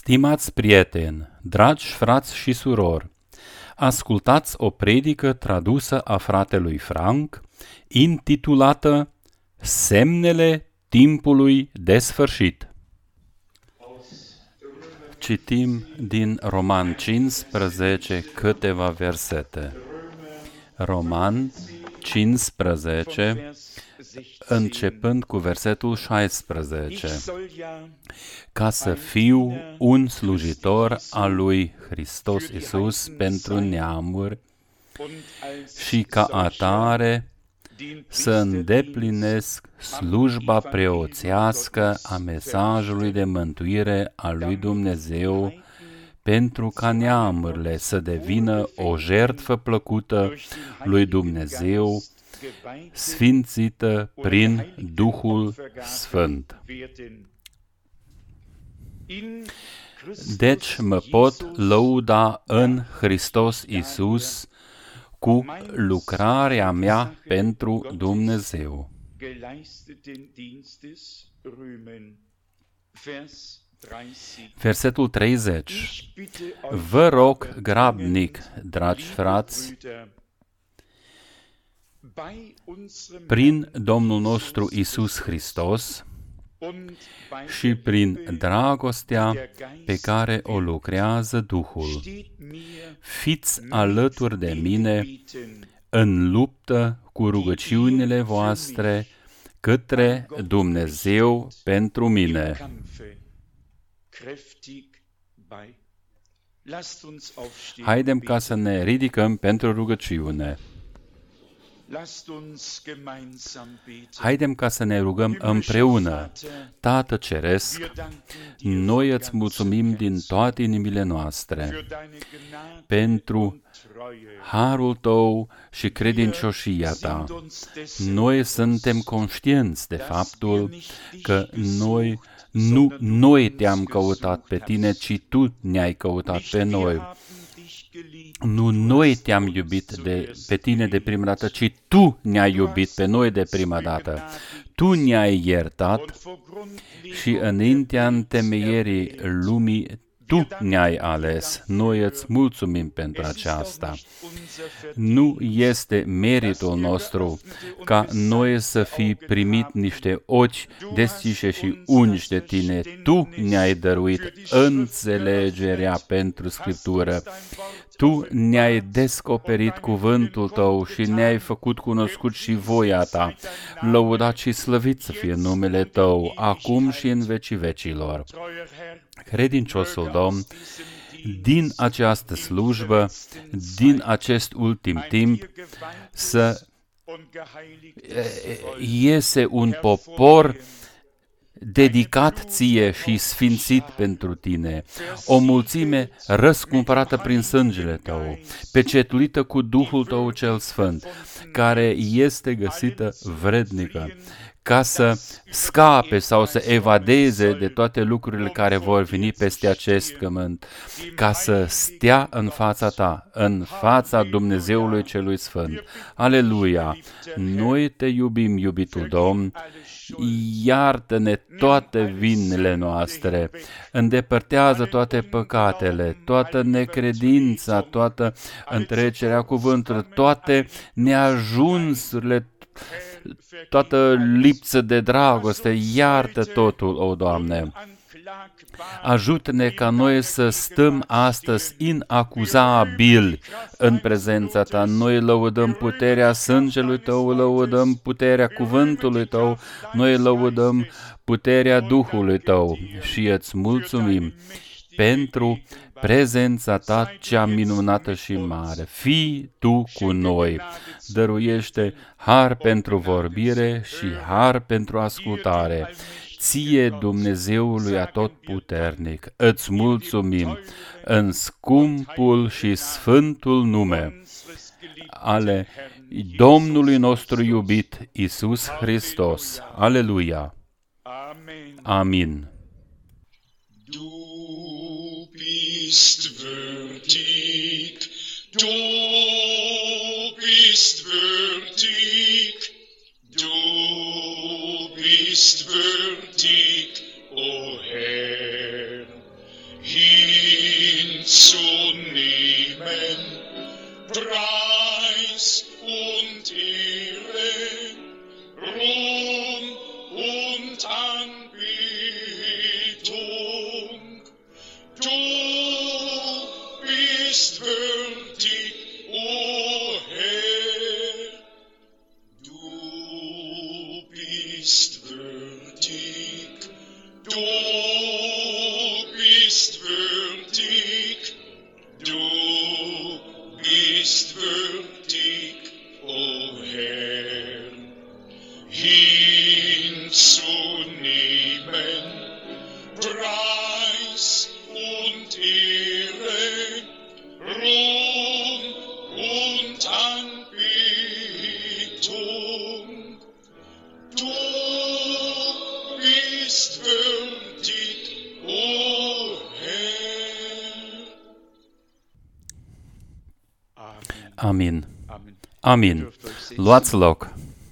Stimați prieteni, dragi frați și surori, ascultați o predică tradusă a fratelui Frank, intitulată Semnele timpului de sfârșit. Citim din Roman 15 câteva versete. Roman 15, începând cu versetul 16. Ca să fiu un slujitor al lui Hristos Iisus pentru neamuri și ca atare să îndeplinesc slujba preoțească a mesajului de mântuire a lui Dumnezeu, pentru ca neamurile să devină o jertfă plăcută lui Dumnezeu, sfințită prin Duhul Sfânt. Deci mă pot lăuda în Hristos Iisus cu lucrarea mea pentru Dumnezeu. Versetul 30. Vă rog grabnic, dragi frați, prin Domnul nostru Iisus Hristos și prin dragostea pe care o lucrează Duhul, fiți alături de mine în luptă cu rugăciunile voastre către Dumnezeu pentru mine. Haidem ca să ne ridicăm pentru rugăciune. Haidem ca să ne rugăm împreună. Tată Ceresc, noi îți mulțumim din toate inimile noastre pentru harul tău și credincioșia ta. Noi suntem conștienți de faptul că nu noi te-am căutat pe tine, ci tu ne-ai căutat pe noi. Nu noi te-am iubit pe tine de prima dată, ci tu ne-ai iubit pe noi de prima dată. Tu ne-ai iertat și înaintea întemeierii lumii tu ne-ai ales. Noi îți mulțumim pentru aceasta. Nu este meritul nostru ca noi să fi primit niște ochi deschiși și ungi de tine. Tu ne-ai dăruit înțelegerea pentru Scriptură. Tu ne-ai descoperit cuvântul tău și ne-ai făcut cunoscut și voia ta. Lăudat și slăvit să fie numele tău, acum și în vecii vecilor. Credinciosul Domn, din această slujbă, din acest ultim timp, să iese un popor dedicat ție și sfințit pentru tine, o mulțime răscumpărată prin sângele tău, pecetuită cu Duhul tău cel Sfânt, care este găsită vrednică, ca să scape sau să evadeze de toate lucrurile care vor veni peste acest pământ, ca să stea în fața ta, în fața Dumnezeului celui Sfânt. Aleluia! Noi te iubim, iubitul Domn, iartă-ne toate vinele noastre, îndepărtează toate păcatele, toată necredința, toată întrecerea cuvântului, toate neajunsurile, toată lipsă de dragoste, iartă totul, o Doamne. Ajută-ne ca noi să stăm astăzi inacuzabili în prezența ta. Noi lăudăm puterea sângelui tău, lăudăm puterea cuvântului tău, noi lăudăm puterea Duhului tău și îți mulțumim pentru prezența ta cea minunată și mare. Fii tu cu noi, dăruiește har pentru vorbire și har pentru ascultare. Ție, Dumnezeului Atotputernic, îți mulțumim în scumpul și sfântul nume ale Domnului nostru iubit, Iisus Hristos. Aleluia! Amin. Bist würdig, du bist würdig, du bist würdig, o Herr. hinzunehmen, Preis und Ehre, Ruhm und Anbetung. Du bist würdig, o Herr, du bist würdig, du bist würdig, du bist würdig, o Herr, hinzunehmen, Preis und Ehre, Ruhm und Anbetung. Du bist würdig, o Herr. Amin. Amin. Luați loc.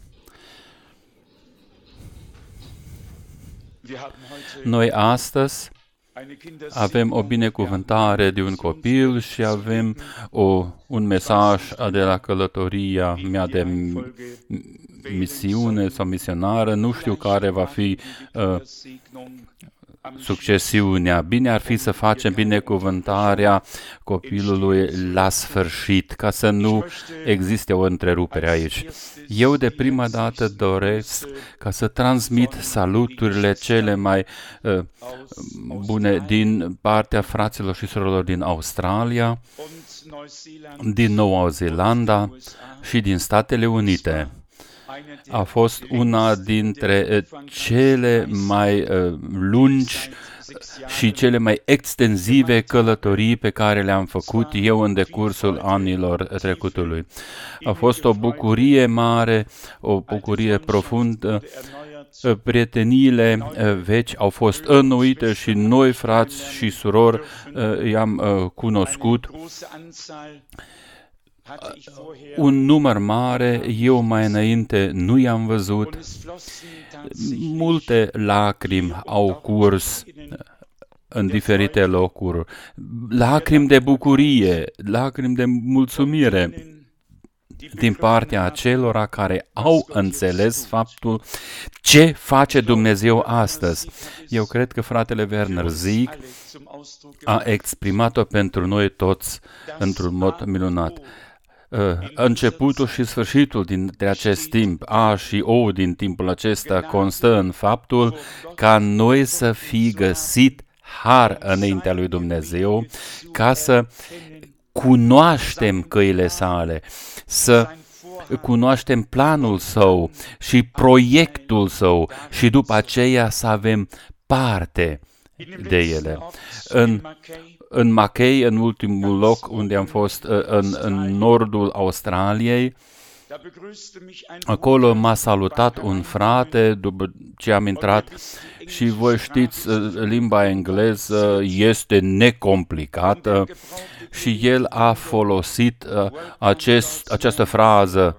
Noi astăzi avem o binecuvântare de un copil și avem un mesaj de la călătoria mea de misiune sau misionară. Nu știu care va fi succesiunea. Bine ar fi să facem binecuvântarea copilului la sfârșit, ca să nu existe o întrerupere aici. Eu de prima dată doresc ca să transmit saluturile cele mai bune din partea fraților și surorilor din Australia, din Noua Zeelandă și din Statele Unite. A fost una dintre cele mai lungi și cele mai extensive călătorii pe care le-am făcut eu în decursul anilor trecutului. A fost o bucurie mare, o bucurie profundă. Prieteniile vechi au fost înnoite și noi, frați și surori, i-am cunoscut. Un număr mare, eu mai înainte nu i-am văzut. Multe lacrimi au curs în diferite locuri. Lacrimi de bucurie, lacrimi de mulțumire din partea acelora care au înțeles faptul ce face Dumnezeu astăzi. Eu cred că fratele Werner Sieg a exprimat-o pentru noi toți într-un mod minunat. Începutul și sfârșitul dintre acest timp, A și O din timpul acesta, constă în faptul ca noi să fi găsit har înaintea lui Dumnezeu, ca să cunoaștem căile sale, să cunoaștem planul său și proiectul său și după aceea să avem parte de ele. În Mackay, în ultimul loc unde am fost, în nordul Australiei, acolo m-a salutat un frate după ce am intrat și voi știți, limba engleză este necomplicată și el a folosit această frază.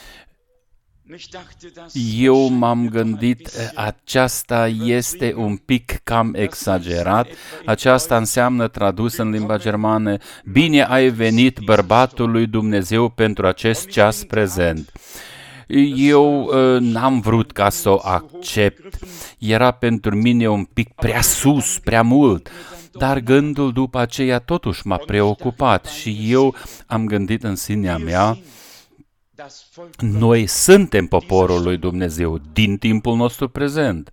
Eu m-am gândit, aceasta este un pic cam exagerat, aceasta înseamnă, tradus în limba germană, bine ai venit bărbatul lui Dumnezeu pentru acest ceas prezent. Eu n-am vrut ca să o accept, era pentru mine un pic prea sus, prea mult, dar gândul după aceea totuși m-a preocupat și eu am gândit în sinea mea, noi suntem poporul lui Dumnezeu din timpul nostru prezent.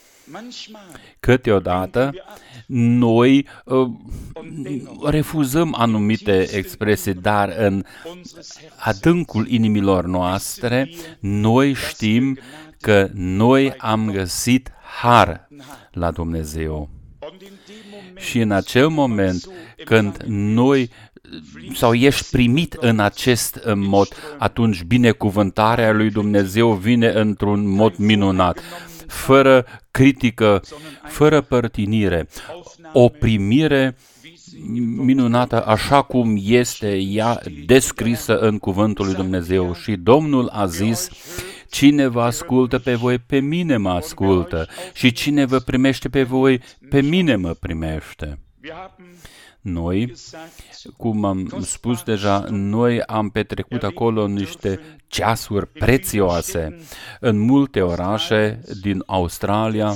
Câteodată noi refuzăm anumite expresii, dar în adâncul inimilor noastre noi știm că noi am găsit har la Dumnezeu. Și în acel moment când noi sau ești primit în acest mod, atunci binecuvântarea lui Dumnezeu vine într-un mod minunat, fără critică, fără părtinire, o primire minunată așa cum este ea descrisă în cuvântul lui Dumnezeu. Și Domnul a zis, cine vă ascultă pe voi, pe mine mă ascultă, și cine vă primește pe voi, pe mine mă primește. Noi, cum am spus deja, noi am petrecut acolo niște ceasuri prețioase. În multe orașe din Australia,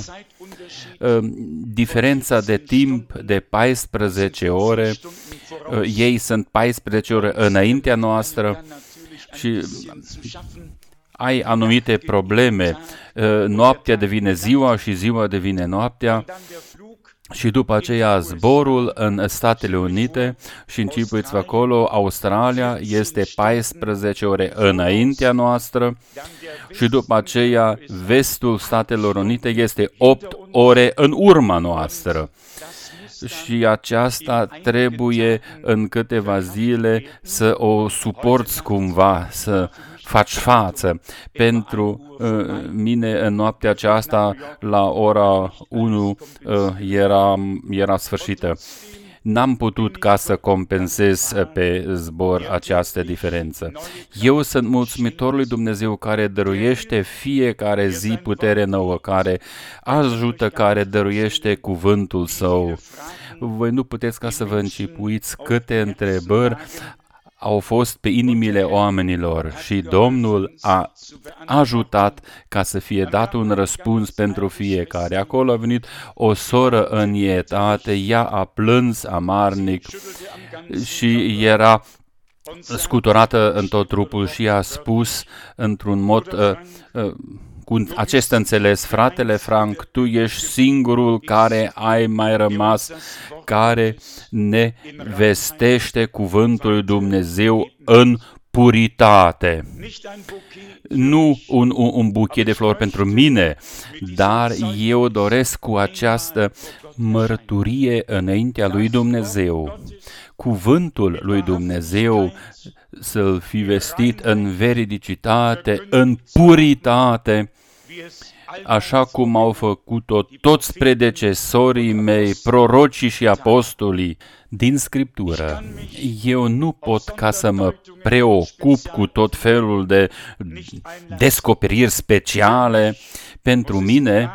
diferența de timp de 14 ore, ei sunt 14 ore înaintea noastră și ai anumite probleme. Noaptea devine ziua și ziua devine noaptea. Și după aceea zborul în Statele Unite și închipuiți acolo, Australia este 14 ore înaintea noastră și după aceea vestul Statelor Unite este 8 ore în urma noastră. Și aceasta trebuie în câteva zile să o suporți cumva, să faci față. Pentru mine în noaptea aceasta la ora 1 era sfârșită. N-am putut ca să compensez pe zbor această diferență. Eu sunt mulțumitor lui Dumnezeu care dăruiește fiecare zi putere nouă, care ajută, care dăruiește cuvântul Său. Voi nu puteți ca să vă închipuiți câte întrebări au fost pe inimile oamenilor și Domnul a ajutat ca să fie dat un răspuns pentru fiecare. Acolo a venit o soră în ietate, ea a plâns amarnic și era scuturată în tot trupul și a spus într-un mod cu acest înțeles: fratele Frank, tu ești singurul care ai mai rămas, care ne vestește cuvântul lui Dumnezeu în puritate. Nu un buchet de flori pentru mine, dar eu doresc cu această mărturie înaintea lui Dumnezeu. Cuvântul lui Dumnezeu să-l fi vestit în veridicitate, în puritate, așa cum au făcut-o toți predecesorii mei, prorocii și apostolii din Scriptură. Eu nu pot ca să mă preocup cu tot felul de descoperiri speciale. Pentru mine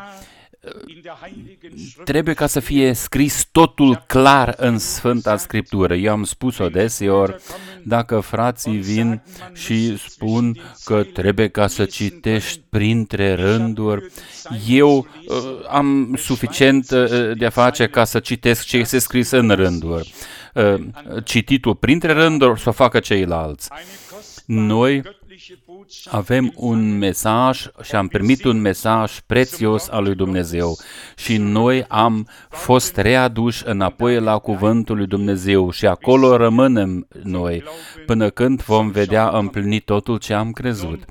trebuie ca să fie scris totul clar în Sfânta Scriptură. Eu am spus-o deseori, dacă frații vin și spun că trebuie ca să citești printre rânduri, eu am suficient de a face ca să citesc ce este scris în rânduri. Cititul printre rânduri să o facă ceilalți. Noi avem un mesaj și am primit un mesaj prețios al lui Dumnezeu și noi am fost readuși înapoi la cuvântul lui Dumnezeu și acolo rămânem noi până când vom vedea împlinit totul ce am crezut.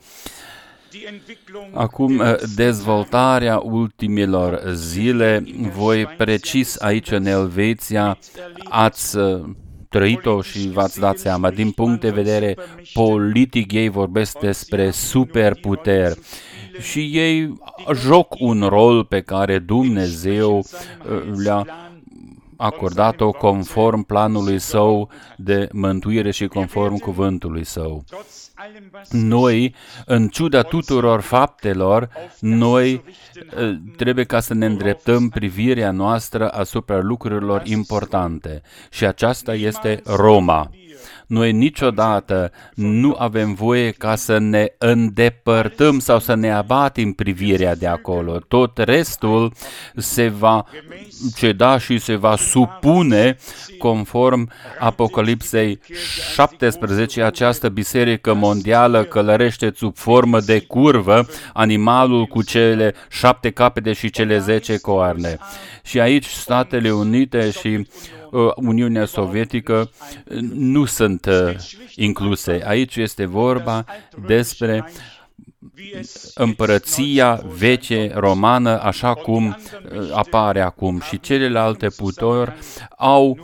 Acum, dezvoltarea ultimilor zile, voi precis aici în Elveția, ați trăit-o și v-ați dat seama, din punct de vedere politic, ei vorbesc despre superputeri și ei joc un rol pe care Dumnezeu le-a acordat-o conform planului Său de mântuire și conform cuvântului Său. Noi, în ciuda tuturor faptelor, noi trebuie ca să ne îndreptăm privirea noastră asupra lucrurilor importante și aceasta este Roma. Noi niciodată nu avem voie ca să ne îndepărtăm sau să ne abatem privirea de acolo. Tot restul se va ceda și se va supune conform Apocalipsei 17. Această biserică mondială călărește sub formă de curvă animalul cu cele 7 capete și cele 10 coarne. Și aici Statele Unite și Uniunea Sovietică nu sunt incluse. Aici este vorba despre împărăția veche romană, așa cum apare acum, și celelalte puteri au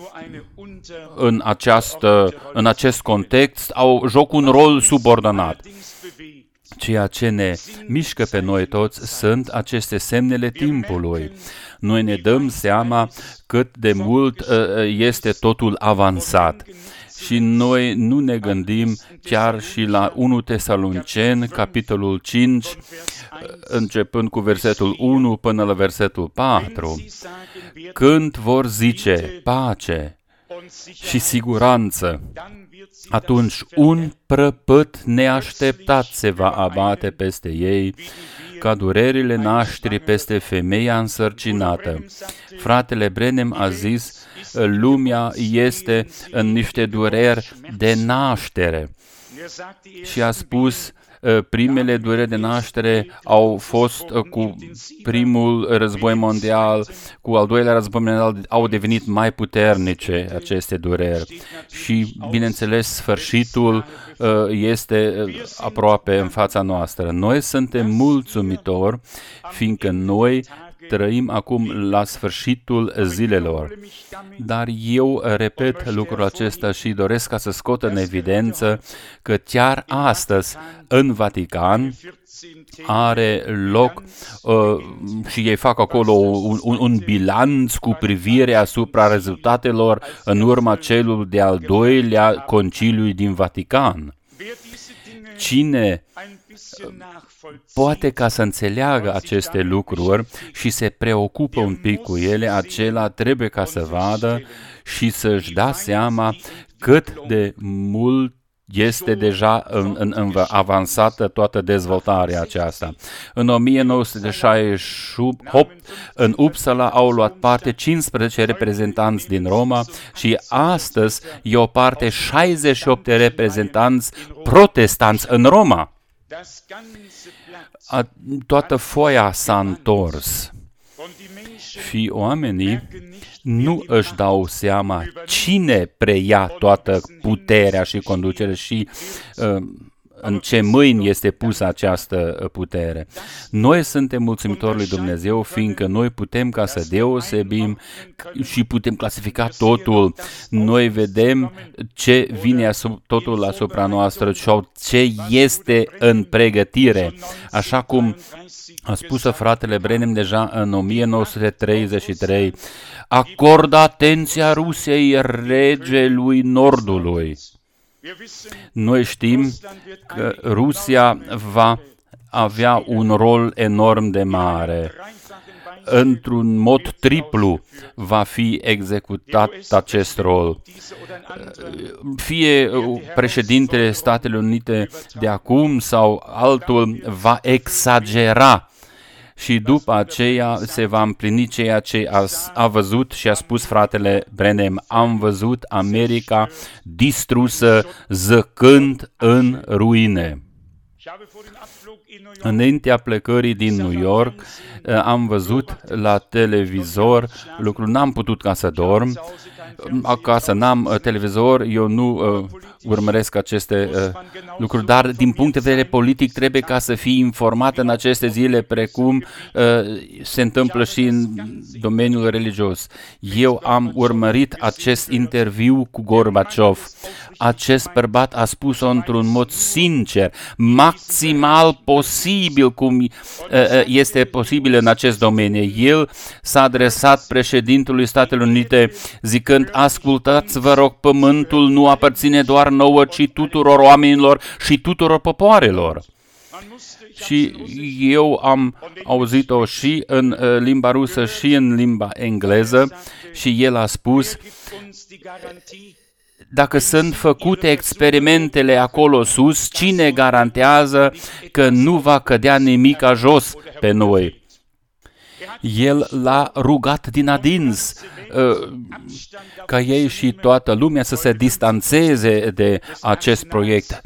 în acest context joc un rol subordonat. Ceea ce ne mișcă pe noi toți sunt aceste semnele timpului. Noi ne dăm seama cât de mult este totul avansat Și noi nu ne gândim chiar și la 1 Tesaloniceni, capitolul 5, începând cu versetul 1 până la versetul 4, când vor zice pace și siguranță, atunci un prăpăt neașteptat se va abate peste ei, ca durerile nașterii peste femeia însărcinată. Fratele Branham a zis, lumea este în niște dureri de naștere. Și a spus, primele dureri de naștere au fost cu primul război mondial, cu al doilea război mondial au devenit mai puternice aceste dureri. Și, bineînțeles, sfârșitul este aproape în fața noastră. Noi suntem mulțumitori, fiindcă noi trăim acum la sfârșitul zilelor. Dar eu repet lucrul acesta și doresc ca să scot în evidență că chiar astăzi în Vatican are loc și ei fac acolo un bilanț cu privire asupra rezultatelor în urma celui de-al doilea conciliu din Vatican. Cine poate ca să înțeleagă aceste lucruri și se preocupă un pic cu ele, acela trebuie ca să vadă și să-și dea seama cât de mult este deja avansată toată dezvoltarea aceasta. În 1968, în Uppsala au luat parte 15 reprezentanți din Roma și astăzi e o parte 68 de reprezentanți protestanți în Roma. Toată foaia s-a întors și oamenii nu își dau seama cine preia toată puterea și conducerea și în ce mâini este pusă această putere. Noi suntem mulțumitori lui Dumnezeu, fiindcă noi putem ca să deosebim și putem clasifica totul. Noi vedem ce vine totul asupra noastră sau ce este în pregătire. Așa cum a spus fratele Branham deja în 1933, acordă atenția Rusiei, regelui Nordului. Noi știm că Rusia va avea un rol enorm de mare. Într-un mod triplu va fi executat acest rol. Fie președintele Statelor Unite de acum sau altul va exagera și după aceea se va împlini ceea ce a văzut și a spus fratele Branham. Am văzut America distrusă, zăcând în ruine. Înaintea plecării din New York, am văzut la televizor lucruri, n-am putut ca să dorm, acasă n-am televizor, eu nu urmăresc aceste lucruri, dar din punct de vedere politic trebuie ca să fii informat în aceste zile, precum se întâmplă și în domeniul religios. Eu am urmărit acest interviu cu Gorbaciov. Acest bărbat a spus-o într-un mod sincer, maximal posibil cum este posibil în acest domeniu. El s-a adresat președintelui Statelor Unite zicând, ascultați, vă rog, pământul nu aparține doar nouă, ci tuturor oamenilor și tuturor popoarelor. Și eu am auzit-o și în limba rusă și în limba engleză și el a spus, dacă sunt făcute experimentele acolo sus, cine garantează că nu va cădea nimic jos pe noi? El l-a rugat din adins ca ei și toată lumea să se distanțeze de acest proiect.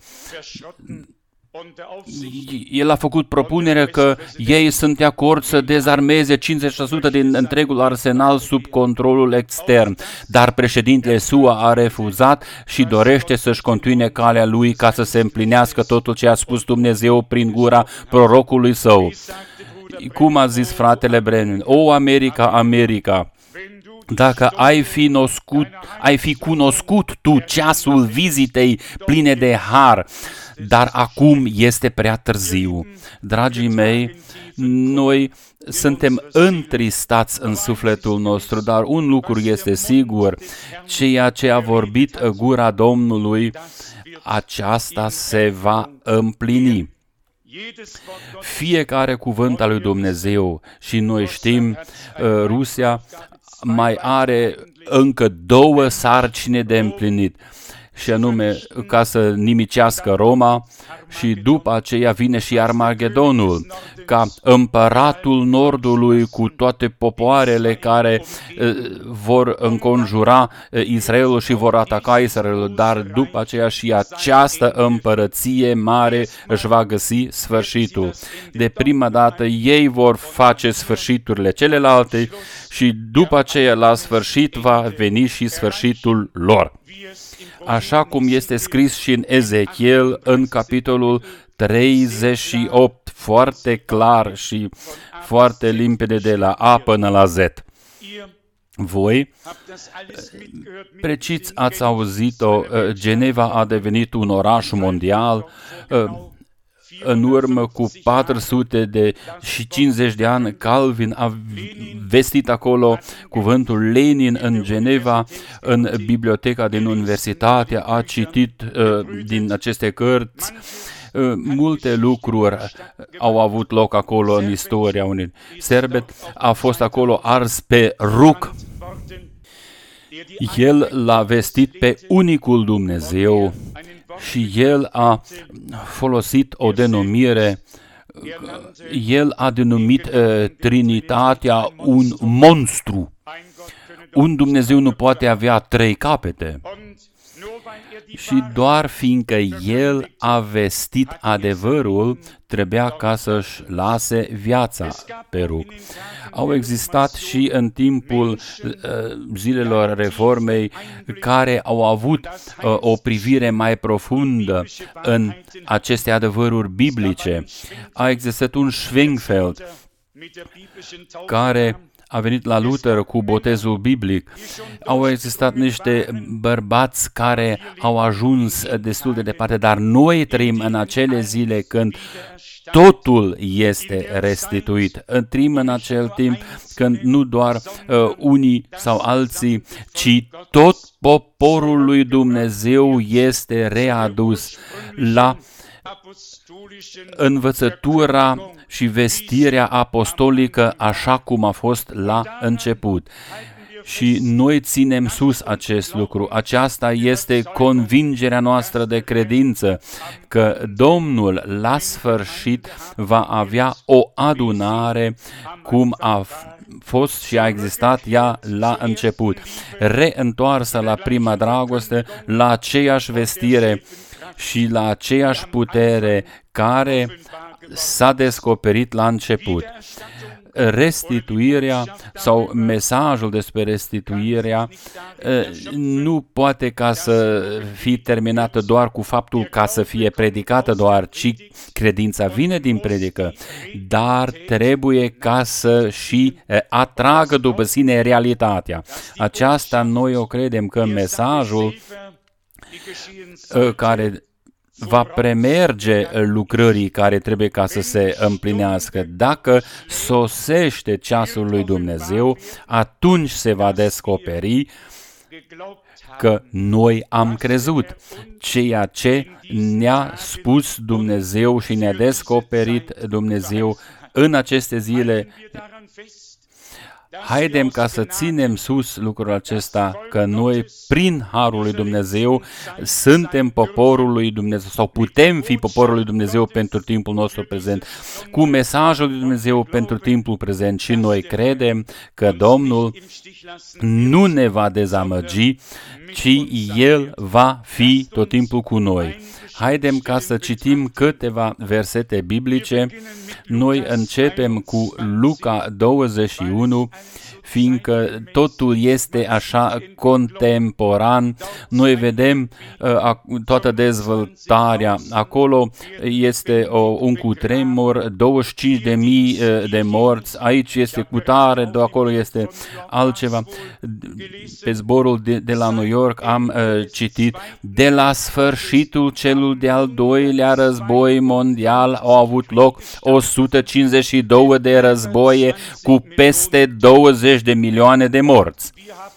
El a făcut propunerea că ei sunt de acord să dezarmeze 50% din întregul arsenal sub controlul extern, dar președintele SUA a refuzat și dorește să-și continue calea lui ca să se împlinească totul ce a spus Dumnezeu prin gura prorocului său. Cum a zis fratele Branham, o America, America, dacă ai fi cunoscut tu ceasul vizitei pline de har, dar acum este prea târziu. Dragii mei, noi suntem întristați în sufletul nostru, dar un lucru este sigur, ceea ce a vorbit gura Domnului, aceasta se va împlini. Fiecare cuvânt al lui Dumnezeu, și noi știm, Rusia mai are încă 2 sarcini de împlinit, și anume ca să nimicească Roma, și după aceea vine și Armagedonul, ca împăratul Nordului cu toate popoarele care vor înconjura Israelul și vor ataca Israelul, dar după aceea și această împărăție mare își va găsi sfârșitul. De prima dată ei vor face sfârșiturile celelalte și după aceea la sfârșit va veni și sfârșitul lor. Așa cum este scris și în Ezechiel, în capitolul 38, foarte clar și foarte limpede de la A până la Z. Voi, precis ați auzit-o, Geneva a devenit un oraș mondial. În urmă cu 450 de ani, Calvin a vestit acolo cuvântul. Lenin în Geneva, în biblioteca din universitate, a citit din aceste cărți. Multe lucruri au avut loc acolo în istoria unui Serbet. A fost acolo ars pe rug. El l-a vestit pe unicul Dumnezeu și el a folosit o denumire, el a denumit Trinitatea un monstru. Un Dumnezeu nu poate avea 3 capete. Și doar fiindcă el a vestit adevărul, trebuia ca să-și lase viața pe rug. Au existat și în timpul zilelor Reformei care au avut o privire mai profundă în aceste adevăruri biblice. A existat un Schwingfeld care a venit la Luther cu botezul biblic. Au existat niște bărbați care au ajuns destul de departe, dar noi trăim în acele zile când totul este restituit. Trăim în acel timp când nu doar unii sau alții, ci tot poporul lui Dumnezeu este readus la învățătura și vestirea apostolică așa cum a fost la început. Și noi ținem sus acest lucru. Aceasta este convingerea noastră de credință, că Domnul la sfârșit va avea o adunare cum a fost și a existat ea la început, reîntoarsă la prima dragoste, la aceeași vestire și la aceeași putere care s-a descoperit la început. Restituirea sau mesajul despre restituirea nu poate ca să fie terminată doar cu faptul ca să fie predicată doar, ci credința vine din predică, dar trebuie ca să și atragă după sine realitatea. Aceasta noi o credem că mesajul care va premerge lucrării care trebuie ca să se împlinească. Dacă sosește ceasul lui Dumnezeu, atunci se va descoperi că noi am crezut ceea ce ne-a spus Dumnezeu și ne-a descoperit Dumnezeu în aceste zile. Haidem ca să ținem sus lucrul acesta, că noi, prin Harul lui Dumnezeu, suntem poporul lui Dumnezeu sau putem fi poporul lui Dumnezeu pentru timpul nostru prezent, cu mesajul lui Dumnezeu pentru timpul prezent și noi credem că Domnul nu ne va dezamăgi, ci El va fi tot timpul cu noi. Haidem ca să citim câteva versete biblice. Noi începem cu Luca 21, fiindcă totul este așa contemporan. Noi vedem toată dezvoltarea. Acolo este un cutremur, 25.000 de morți, aici este cutare, de acolo este altceva. Pe zborul de la New York am citit: de la sfârșitul celul de-al doilea război mondial au avut loc 152 de războie cu peste 20 de milioane de morți.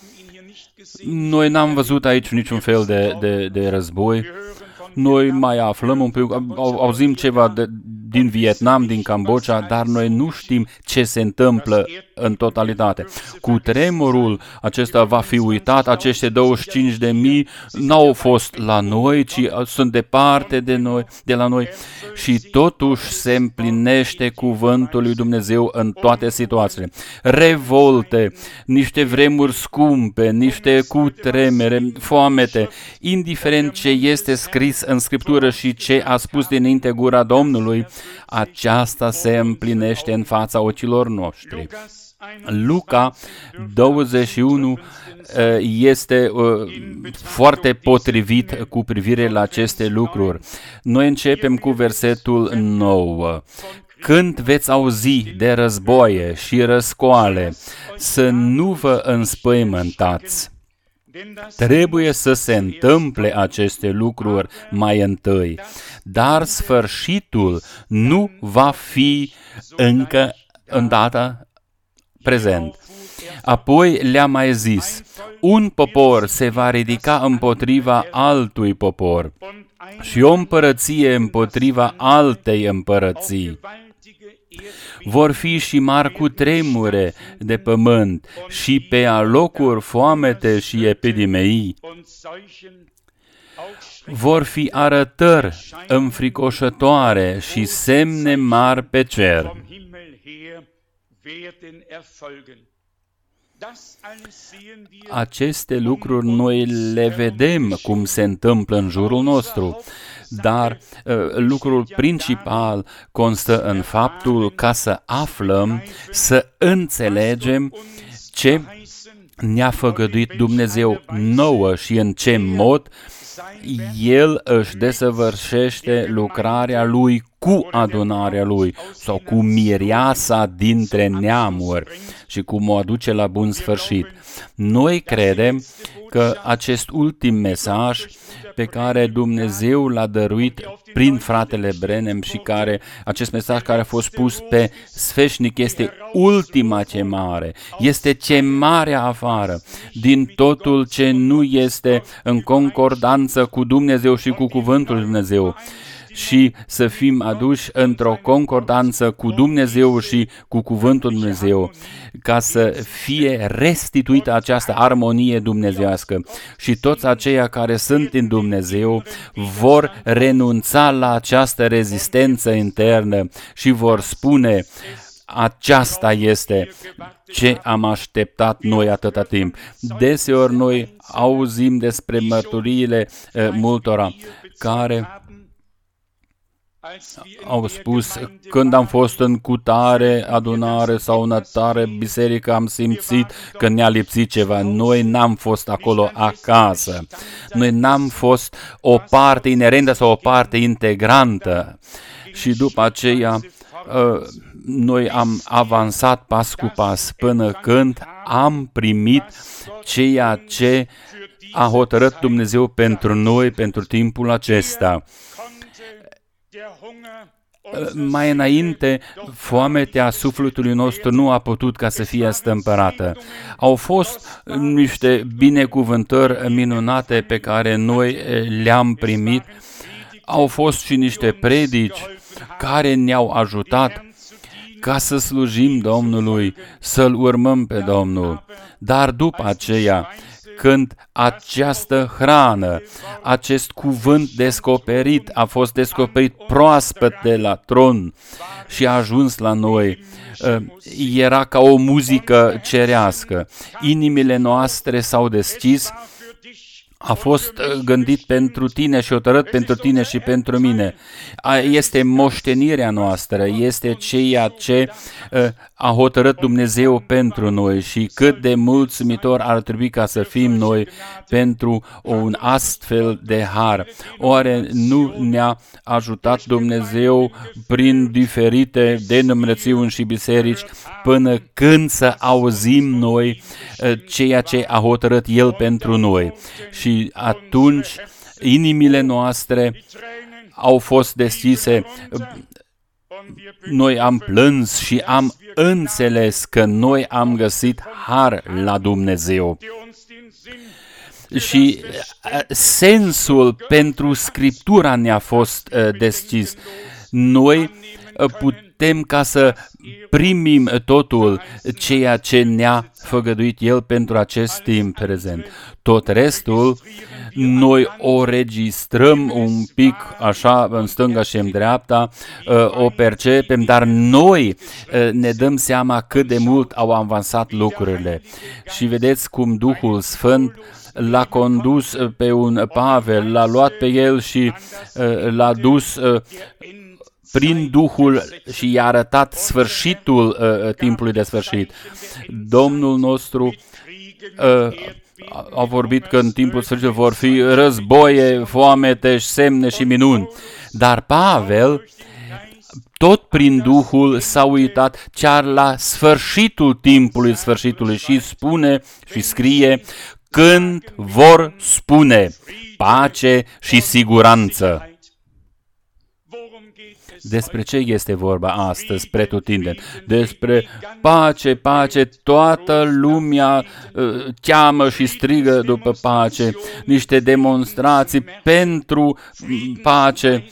Noi n-am văzut aici niciun fel de război. Noi mai aflăm un pic, auzim ceva din Vietnam, din Cambodgia, dar noi nu știm ce se întâmplă în totalitate. Cutremurul acesta va fi uitat, aceste 25.000 n-au fost la noi, ci sunt departe de la noi și totuși se împlinește cuvântul lui Dumnezeu în toate situațiile. Revolte, niște vremuri scumpe, niște cutremere, foamete, indiferent ce este scris în Scriptură și ce a spus dinainte gura Domnului, aceasta se împlinește în fața ochilor noștri. Luca 21 este foarte potrivit cu privire la aceste lucruri. Noi începem cu versetul 9. Când veți auzi de războaie și răscoale, să nu vă înspăimântați. Trebuie să se întâmple aceste lucruri mai întâi, dar sfârșitul nu va fi încă în data prezent. Apoi le-a mai zis: un popor se va ridica împotriva altui popor și o împărăție împotriva altei împărății. Vor fi și mari cutremure de pământ și pe alocuri foamete și epidemii. Vor fi arătări înfricoșătoare și semne mari pe cer. Aceste lucruri noi le vedem cum se întâmplă în jurul nostru, dar lucrul principal constă în faptul ca să aflăm, să înțelegem ce ne-a făgăduit Dumnezeu nouă și în ce mod El își desăvârșește lucrarea Lui cu adunarea Lui sau cu mireasa dintre neamuri și cum o aduce la bun sfârșit. Noi credem că acest ultim mesaj pe care Dumnezeu l-a dăruit prin fratele Branham și acest mesaj care a fost pus pe sfeșnic este ultima chemare, este chemarea afară din totul ce nu este în concordanță cu Dumnezeu și cu cuvântul lui Dumnezeu, și să fim aduși într-o concordanță cu Dumnezeu și cu cuvântul Dumnezeu, ca să fie restituită această armonie dumnezeiască. Și toți aceia care sunt în Dumnezeu vor renunța la această rezistență internă și vor spune: aceasta este ce am așteptat noi atâta timp. Deseori noi auzim despre mărturiile multora care au spus: când am fost în cutare adunare sau în atare biserică, am simțit că ne-a lipsit ceva. Noi n-am fost acolo acasă. Noi n-am fost o parte inerentă sau o parte integrantă. Și după aceea noi am avansat pas cu pas până când am primit ceea ce a hotărât Dumnezeu pentru noi, pentru timpul acesta. Mai înainte, foametea sufletului nostru nu a putut ca să fie stâmpărată. Au fost niște binecuvântări minunate pe care noi le-am primit. Au fost și niște predici care ne-au ajutat ca să slujim Domnului, să-L urmăm pe Domnul. Dar după aceea, când această hrană, acest cuvânt descoperit a fost descoperit proaspăt de la tron și a ajuns la noi, era ca o muzică cerească. Inimile noastre s-au deschis, a fost gândit pentru tine și hotărât pentru tine și pentru mine. Este moștenirea noastră, este ceea ce a hotărât Dumnezeu pentru noi și cât de mulțumitor ar trebui ca să fim noi pentru un astfel de har. Oare nu ne-a ajutat Dumnezeu prin diferite denominațiuni și biserici până când să auzim noi ceea ce a hotărât El pentru noi? Și atunci inimile noastre au fost deschise, noi am plâns și am înțeles că noi am găsit har la Dumnezeu. Și sensul pentru Scriptura ne-a fost deschis. Noi putem ca să primim totul ceea ce ne-a făgăduit El pentru acest timp prezent. Tot restul noi o registrăm un pic așa în stânga și în dreapta, o percepem, dar noi ne dăm seama cât de mult au avansat lucrurile. Și vedeți cum Duhul Sfânt l-a condus pe un Pavel, l-a luat pe el și l-a dus prin Duhul și i-a arătat sfârșitul timpului de sfârșit. Domnul nostru a vorbit că în timpul sfârșitului vor fi războaie, foamete, semne și minuni. Dar Pavel, tot prin Duhul, s-a uitat chiar la sfârșitul timpului sfârșitului și spune și scrie: când vor spune pace și siguranță. Despre ce este vorba astăzi, pretutindeni? Despre pace, pace, toată lumea cheamă și strigă după pace, niște demonstrații pentru pace,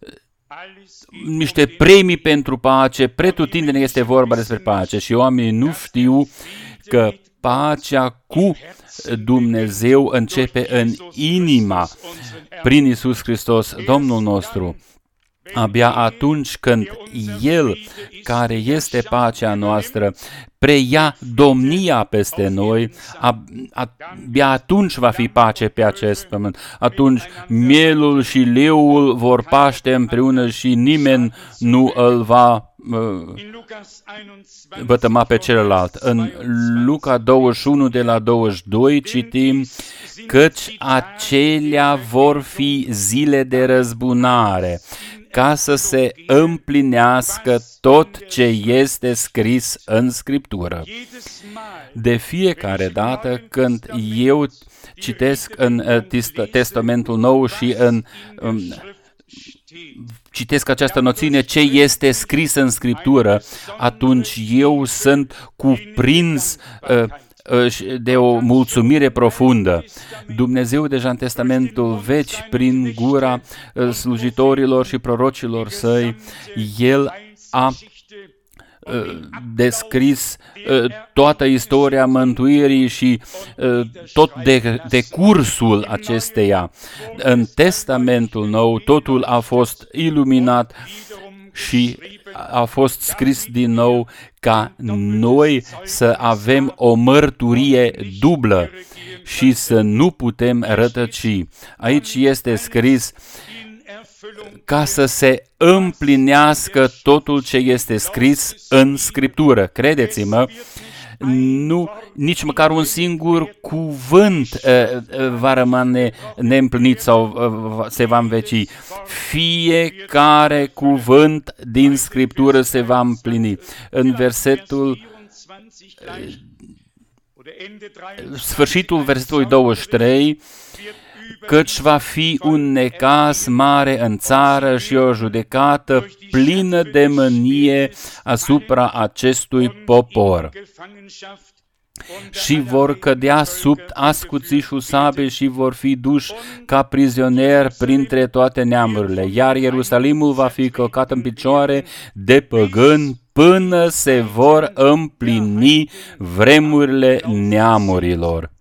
niște premii pentru pace, pretutindeni este vorba despre pace și oamenii nu știu că pacea cu Dumnezeu începe în inima prin Iisus Hristos, Domnul nostru. Abia atunci când El, care este pacea noastră, preia domnia peste noi, abia atunci va fi pace pe acest pământ. Atunci mielul și leul vor paște împreună și nimeni nu îl va vătăma pe celălalt. În Luca 21 de la 22 citim: căci acelea vor fi zile de răzbunare, ca să se împlinească tot ce este scris în Scriptură. De fiecare dată când eu citesc în Testamentul Nou și citesc această noțiune ce este scris în Scriptură, atunci eu sunt cuprins de o mulțumire profundă. Dumnezeu deja în Testamentul Vechi, prin gura slujitorilor și prorocilor săi, El a descris toată istoria mântuirii și tot decursul acesteia. În Testamentul Nou totul a fost iluminat și a fost scris din nou ca noi să avem o mărturie dublă și să nu putem rătăci. Aici este scris ca să se împlinească totul ce este scris în Scriptură. Credeți-mă, nu, nici măcar un singur cuvânt va rămâne neîmplinit sau se va înveci. Fiecare cuvânt din Scriptură se va împlini. În versetul sfârșitul versetului 23, căci va fi un necaz mare în țară și o judecată plină de mânie asupra acestui popor. Și vor cădea sub ascuțișul sabei și vor fi duși ca prizonieri printre toate neamurile, iar Ierusalimul va fi călcat în picioare de păgâni până se vor împlini vremurile neamurilor.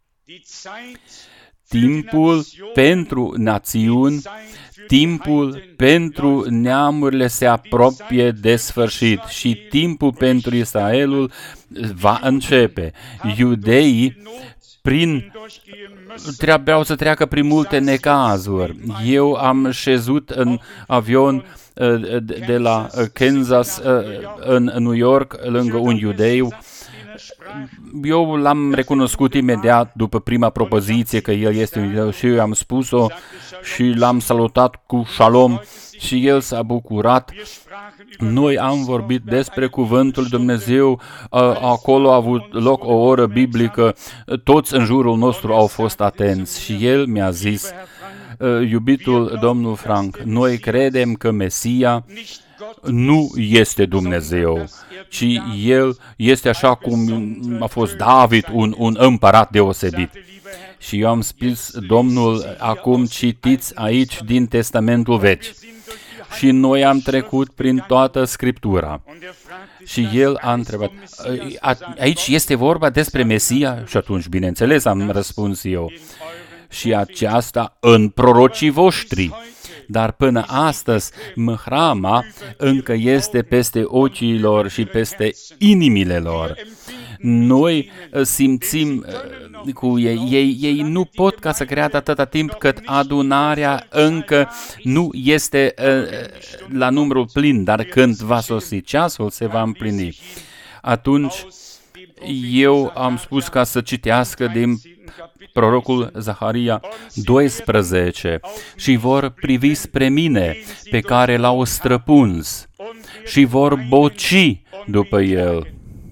Timpul pentru națiuni, timpul pentru neamurile se apropie de sfârșit și timpul pentru Israelul va începe. Iudeii trebuiau să treacă prin multe necazuri. Eu am șezut în avion de la Kansas în New York, lângă un iudeu. Eu l-am recunoscut imediat după prima propoziție că el este un iudeu și eu am spus-o și l-am salutat cu shalom și el s-a bucurat. Noi am vorbit despre cuvântul Dumnezeu, acolo a avut loc o oră biblică, toți în jurul nostru au fost atenți și el mi-a zis: iubitul domnul Frank, noi credem că Mesia nu este Dumnezeu, ci el este așa cum a fost David, un împărat deosebit. Și eu am spus: Domnul, acum citiți aici din Testamentul Vechi. Și noi am trecut prin toată Scriptura. Și el a întrebat: aici este vorba despre Mesia? Și atunci, bineînțeles, am răspuns eu. Și aceasta în prorocii voștri. Dar până astăzi, măhrama încă este peste ochii lor și peste inimile lor. Noi simțim cu ei. Ei nu pot ca să creadă atâta timp cât adunarea încă nu este la numărul plin, dar când va sosi ceasul, se va împlini. Atunci eu am spus ca să citească din prorocul Zaharia 12 și vor privi spre mine pe care l-au străpuns și vor boci după el.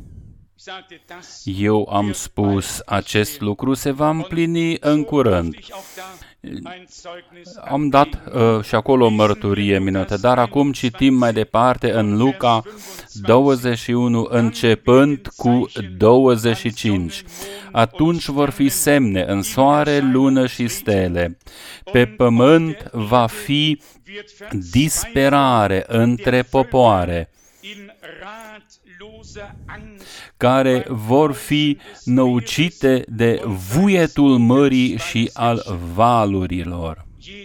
Eu am spus, acest lucru se va împlini în curând. Am dat și acolo o mărturie minunată, dar acum citim mai departe în Luca 21, începând cu 25. Atunci vor fi semne în soare, lună și stele. Pe pământ va fi disperare între popoare, care vor fi năucite de vuietul mării și al valurilor.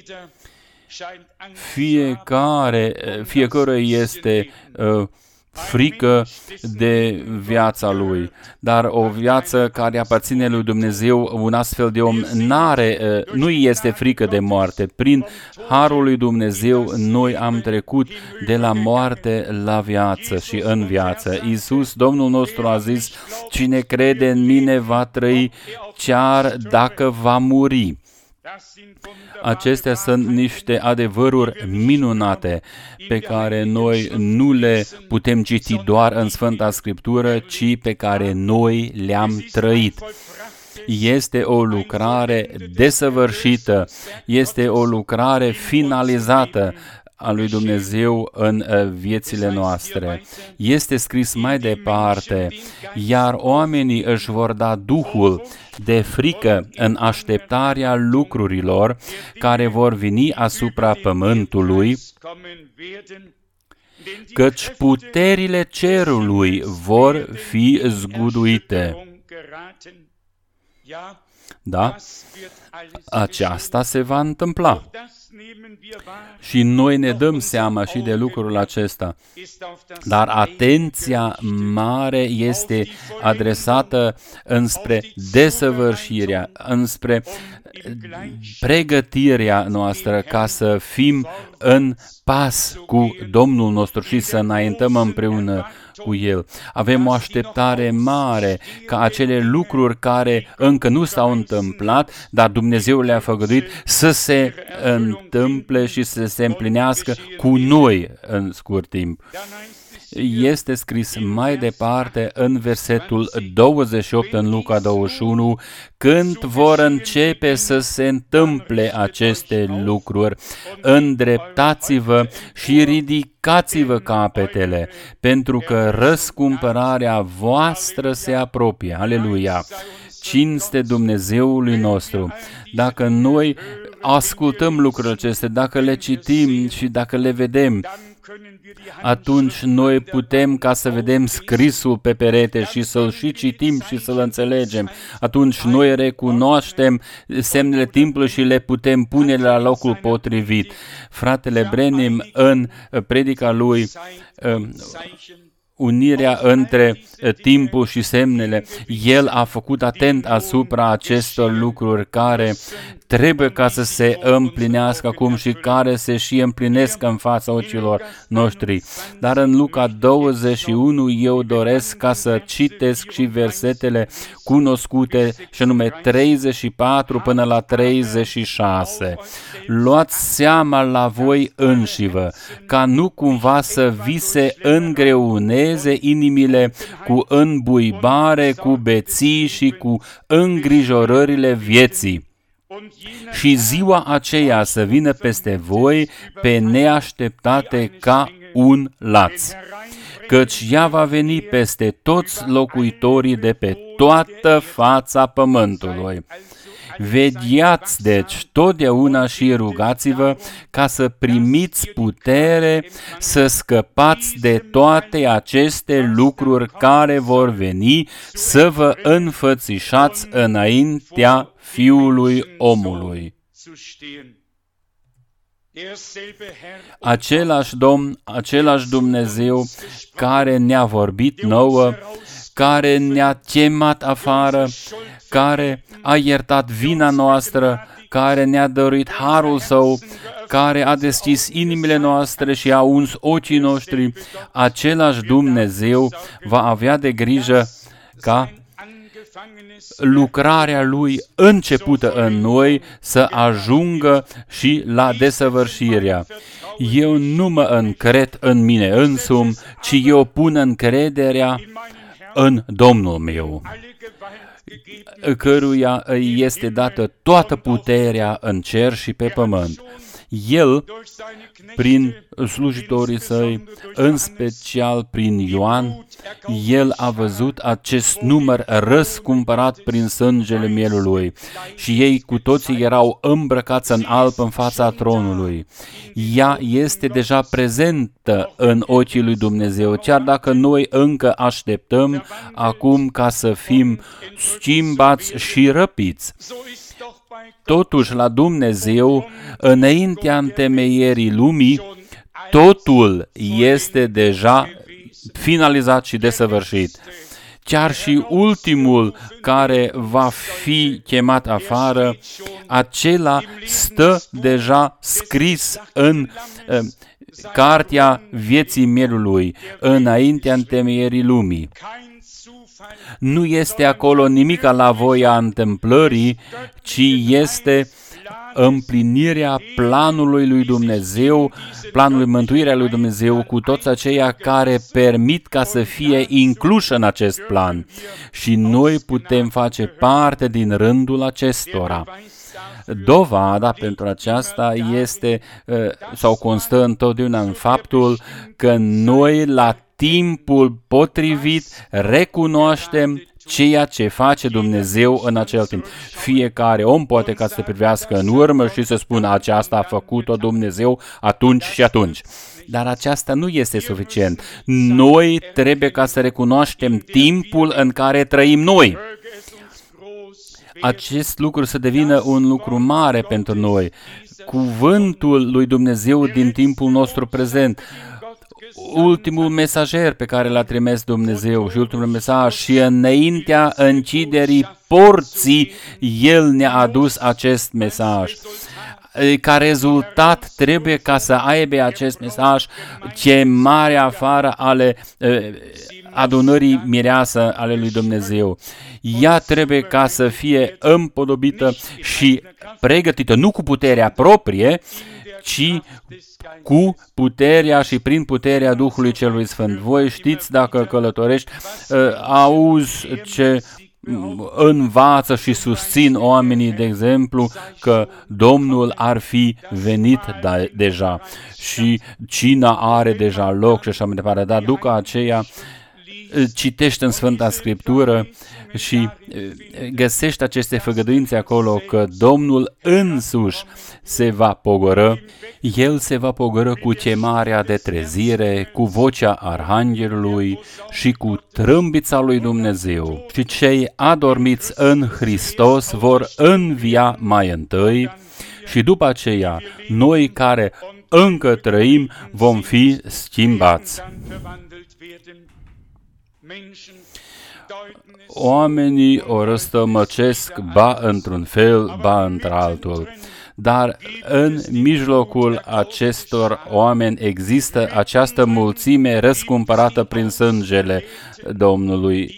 Fiecare este frică de viața lui, dar o viață care aparține lui Dumnezeu, un astfel de om nu este frică de moarte. Prin harul lui Dumnezeu noi am trecut de la moarte la viață și în viață. Iisus, Domnul nostru, a zis: cine crede în mine va trăi chiar dacă va muri. Acestea sunt niște adevăruri minunate pe care noi nu le putem citi doar în Sfânta Scriptură, ci pe care noi le-am trăit. Este o lucrare desăvârșită, este o lucrare finalizată a lui Dumnezeu în viețile noastre. Este scris mai departe: iar oamenii își vor da duhul de frică în așteptarea lucrurilor care vor veni asupra pământului, căci puterile cerului vor fi zguduite. Da, aceasta se va întâmpla. Și noi ne dăm seama și de lucrul acesta. Dar atenția mare este adresată înspre desăvârșirea, înspre pregătirea noastră ca să fim în pas cu Domnul nostru și să înaintăm împreună cu El. Avem o așteptare mare ca acele lucruri care încă nu s-au întâmplat, dar Dumnezeu le-a făgăduit, să se întâmple și să se împlinească cu noi în scurt timp. Este scris mai departe în versetul 28 în Luca 21, când vor începe să se întâmple aceste lucruri, îndreptați-vă și ridicați-vă capetele, pentru că răscumpărarea voastră se apropie. Aleluia! Cinste Dumnezeului nostru! Dacă noi ascultăm lucrurile acestea, dacă le citim și dacă le vedem, atunci noi putem ca să vedem scrisul pe perete și să-l și citim și să-l înțelegem. Atunci noi recunoaștem semnele timpului și le putem pune la locul potrivit. Fratele Branham în predica lui unirea între timpul și semnele. El a făcut atent asupra acestor lucruri care trebuie ca să se împlinească acum și care se și împlinesc în fața ochilor noștri. Dar în Luca 21 eu doresc ca să citesc și versetele cunoscute, și anume 34 până la 36. Luați seama la voi înșivă, ca nu cumva să vi se îngreuneze inimile cu înbuibare, cu beții și cu îngrijorările vieții. Și ziua aceea să vină peste voi pe neașteptate ca un laț, căci ea va veni peste toți locuitorii de pe toată fața pământului. Vegheați, deci, totdeauna și rugați-vă ca să primiți putere să scăpați de toate aceste lucruri care vor veni, să vă înfățișați înaintea Fiului omului. Același Domn, același Dumnezeu care ne-a vorbit nouă, care ne-a chemat afară, care a iertat vina noastră, care ne-a dăruit harul Său, care a deschis inimile noastre și a uns ochii noștri, același Dumnezeu va avea de grijă ca lucrarea Lui începută în noi să ajungă și la desăvârșirea. Eu nu mă încred în mine însumi, ci eu pun încrederea în Domnul meu, căruia îi este dată toată puterea în cer și pe pământ. El, prin slujitorii săi, în special prin Ioan, el a văzut acest număr răscumpărat prin sângele mielului și ei cu toții erau îmbrăcați în alb în fața tronului. Ea este deja prezentă în ochii lui Dumnezeu, chiar dacă noi încă așteptăm acum ca să fim schimbați și răpiți. Totuși, la Dumnezeu, înaintea întemeierii lumii, totul este deja finalizat și desăvârșit. Chiar și ultimul care va fi chemat afară, acela stă deja scris în cartea vieții mielului, înaintea întemeierii lumii. Nu este acolo nimic la voia întâmplării, ci este împlinirea planului lui Dumnezeu, planului mântuirea lui Dumnezeu cu toți aceia care permit ca să fie incluși în acest plan. Și noi putem face parte din rândul acestora. Dovada pentru aceasta este sau constă întotdeauna în faptul că noi la timpul potrivit recunoaștem ceea ce face Dumnezeu în acel timp. Fiecare om poate ca să se privească în urmă și să spună aceasta a făcut-o Dumnezeu atunci și atunci. Dar aceasta nu este suficient. Noi trebuie ca să recunoaștem timpul în care trăim noi. Acest lucru să devină un lucru mare pentru noi. Cuvântul lui Dumnezeu din timpul nostru prezent, ultimul mesager pe care l-a trimis Dumnezeu și ultimul mesaj și înaintea închiderii porții, El ne-a adus acest mesaj. Ca rezultat trebuie ca să aibă acest mesaj chemarea afară ale adunării mireasă ale lui Dumnezeu. Ea trebuie ca să fie împodobită și pregătită, nu cu puterea proprie, ci cu puterea și prin puterea Duhului Celui Sfânt. Voi știți, dacă călătorești, auzi ce învață și susțin oamenii, de exemplu, că Domnul ar fi venit deja și cina are deja loc și așa mai departe. Dar după aceea citește în Sfânta Scriptură și găsești aceste făgăduințe acolo că Domnul însuși se va pogorî. El se va pogorî cu chemarea de trezire, cu vocea Arhanghelului și cu trâmbița lui Dumnezeu. Și cei adormiți în Hristos vor învia mai întâi și după aceea noi care încă trăim vom fi schimbați. Oamenii o răstămăcesc ba într-un fel, ba într-altul. Dar în mijlocul acestor oameni există această mulțime răscumpărată prin sângele Domnului.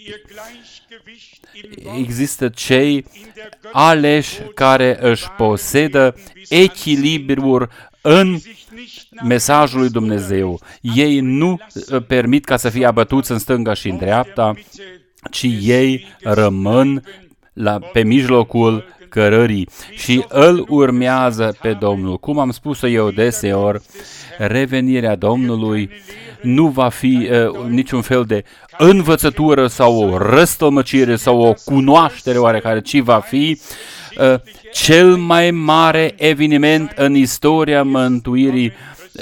Există cei aleși care își posedă echilibrul în mesajul lui Dumnezeu. Ei nu permit ca să fie abătuți în stânga și în dreapta, ci ei rămân pe mijlocul cărării și îl urmează pe Domnul. Cum am spus-o eu deseori, revenirea Domnului nu va fi niciun fel de învățătură sau o răstălmăcire sau o cunoaștere oarecare, ci va fi cel mai mare eveniment în istoria mântuirii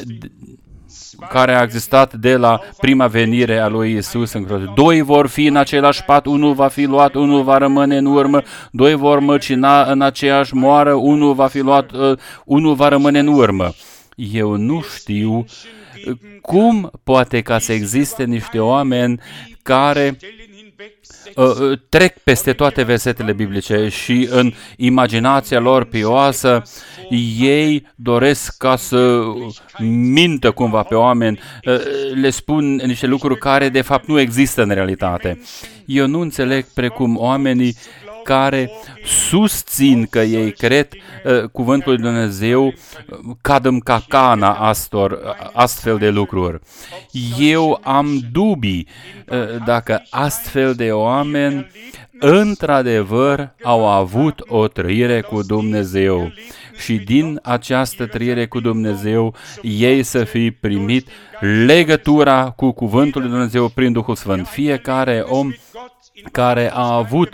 care a existat de la prima venire a lui Iisus în cruce. Doi vor fi în același pat, unul va fi luat, unul va rămâne în urmă, doi vor măcina în aceeași moară, unul va fi luat, unul va rămâne în urmă. Eu nu știu cum poate ca să existe niște oameni care trec peste toate versetele biblice și în imaginația lor pioasă ei doresc ca să mintă cumva pe oameni, le spun niște lucruri care de fapt nu există în realitate. Eu nu înțeleg precum oamenii care susțin că ei cred cuvântul lui Dumnezeu cad în capcana astfel de lucruri. Eu am dubii dacă astfel de oameni într-adevăr au avut o trăire cu Dumnezeu și din această trăire cu Dumnezeu ei să fi primit legătura cu cuvântul lui Dumnezeu prin Duhul Sfânt. Fiecare om care a avut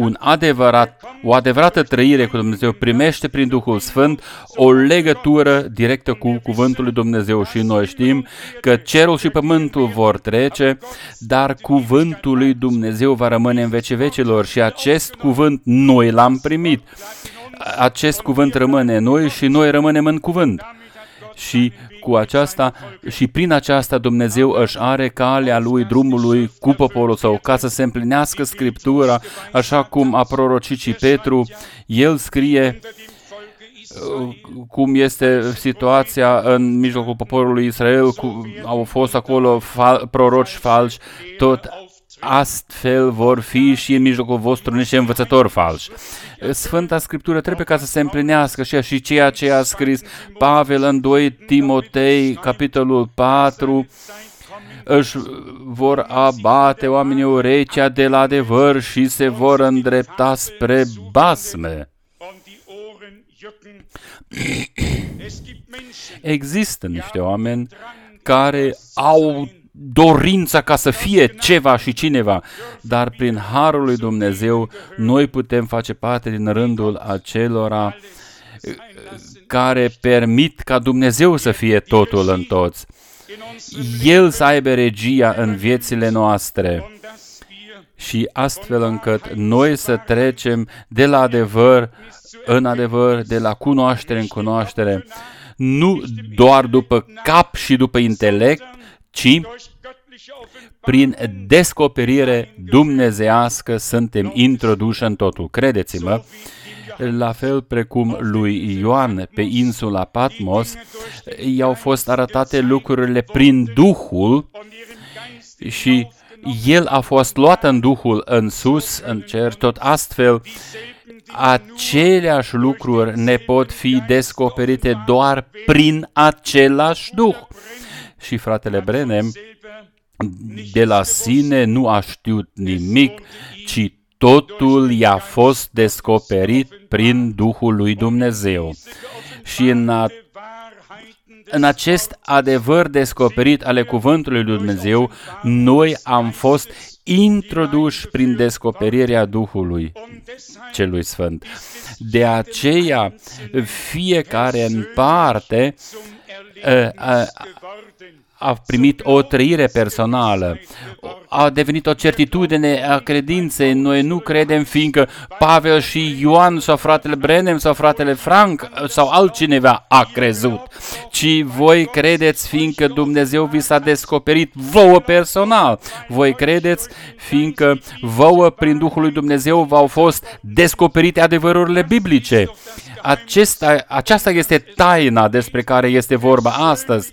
o adevărată trăire cu Dumnezeu primește prin Duhul Sfânt o legătură directă cu cuvântul lui Dumnezeu și noi știm că cerul și pământul vor trece, dar cuvântul lui Dumnezeu va rămâne în vecii vecilor și acest cuvânt noi l-am primit. Acest cuvânt rămâne în noi și noi rămânem în cuvânt. Și cu aceasta și prin aceasta Dumnezeu își are calea lui, drumul lui cu poporul său, ca să se împlinească Scriptura, așa cum a prorocit și Petru. El scrie cum este situația în mijlocul poporului Israel, au fost acolo proroci falși, tot astfel vor fi și în mijlocul vostru niște învățători falși. Sfânta Scriptură trebuie ca să se împlinească și ceea ce a scris Pavel în 2 Timotei, capitolul 4, își vor abate oamenii urechea de la adevăr și se vor îndrepta spre basme. Există niște oameni care au dorința ca să fie ceva și cineva, dar prin harul lui Dumnezeu noi putem face parte din rândul acelora care permit ca Dumnezeu să fie totul în toți. El să aibă regia în viețile noastre și astfel încât noi să trecem de la adevăr în adevăr, de la cunoaștere în cunoaștere, nu doar după cap și după intelect, ci prin descoperire dumnezeiască suntem introduși în totul. Credeți-mă, la fel precum lui Ioan pe insula Patmos, i-au fost arătate lucrurile prin Duhul și el a fost luat în Duhul în sus, în cer, tot astfel aceleași lucruri ne pot fi descoperite doar prin același Duh. Și fratele Branham de la sine nu a știut nimic, ci totul i-a fost descoperit prin Duhul lui Dumnezeu. Și în acest adevăr descoperit ale cuvântului lui Dumnezeu, noi am fost introduși prin descoperirea Duhului Celui Sfânt. De aceea, fiecare în parte a primit o trăire personală, a devenit o certitudine a credinței. Noi nu credem fiindcă Pavel și Ioan sau fratele Branham sau fratele Frank sau altcineva a crezut, ci voi credeți fiindcă Dumnezeu vi s-a descoperit vouă personal. Voi credeți fiindcă vouă prin Duhul lui Dumnezeu v-au fost descoperite adevărurile biblice. Aceasta este taina despre care este vorba astăzi.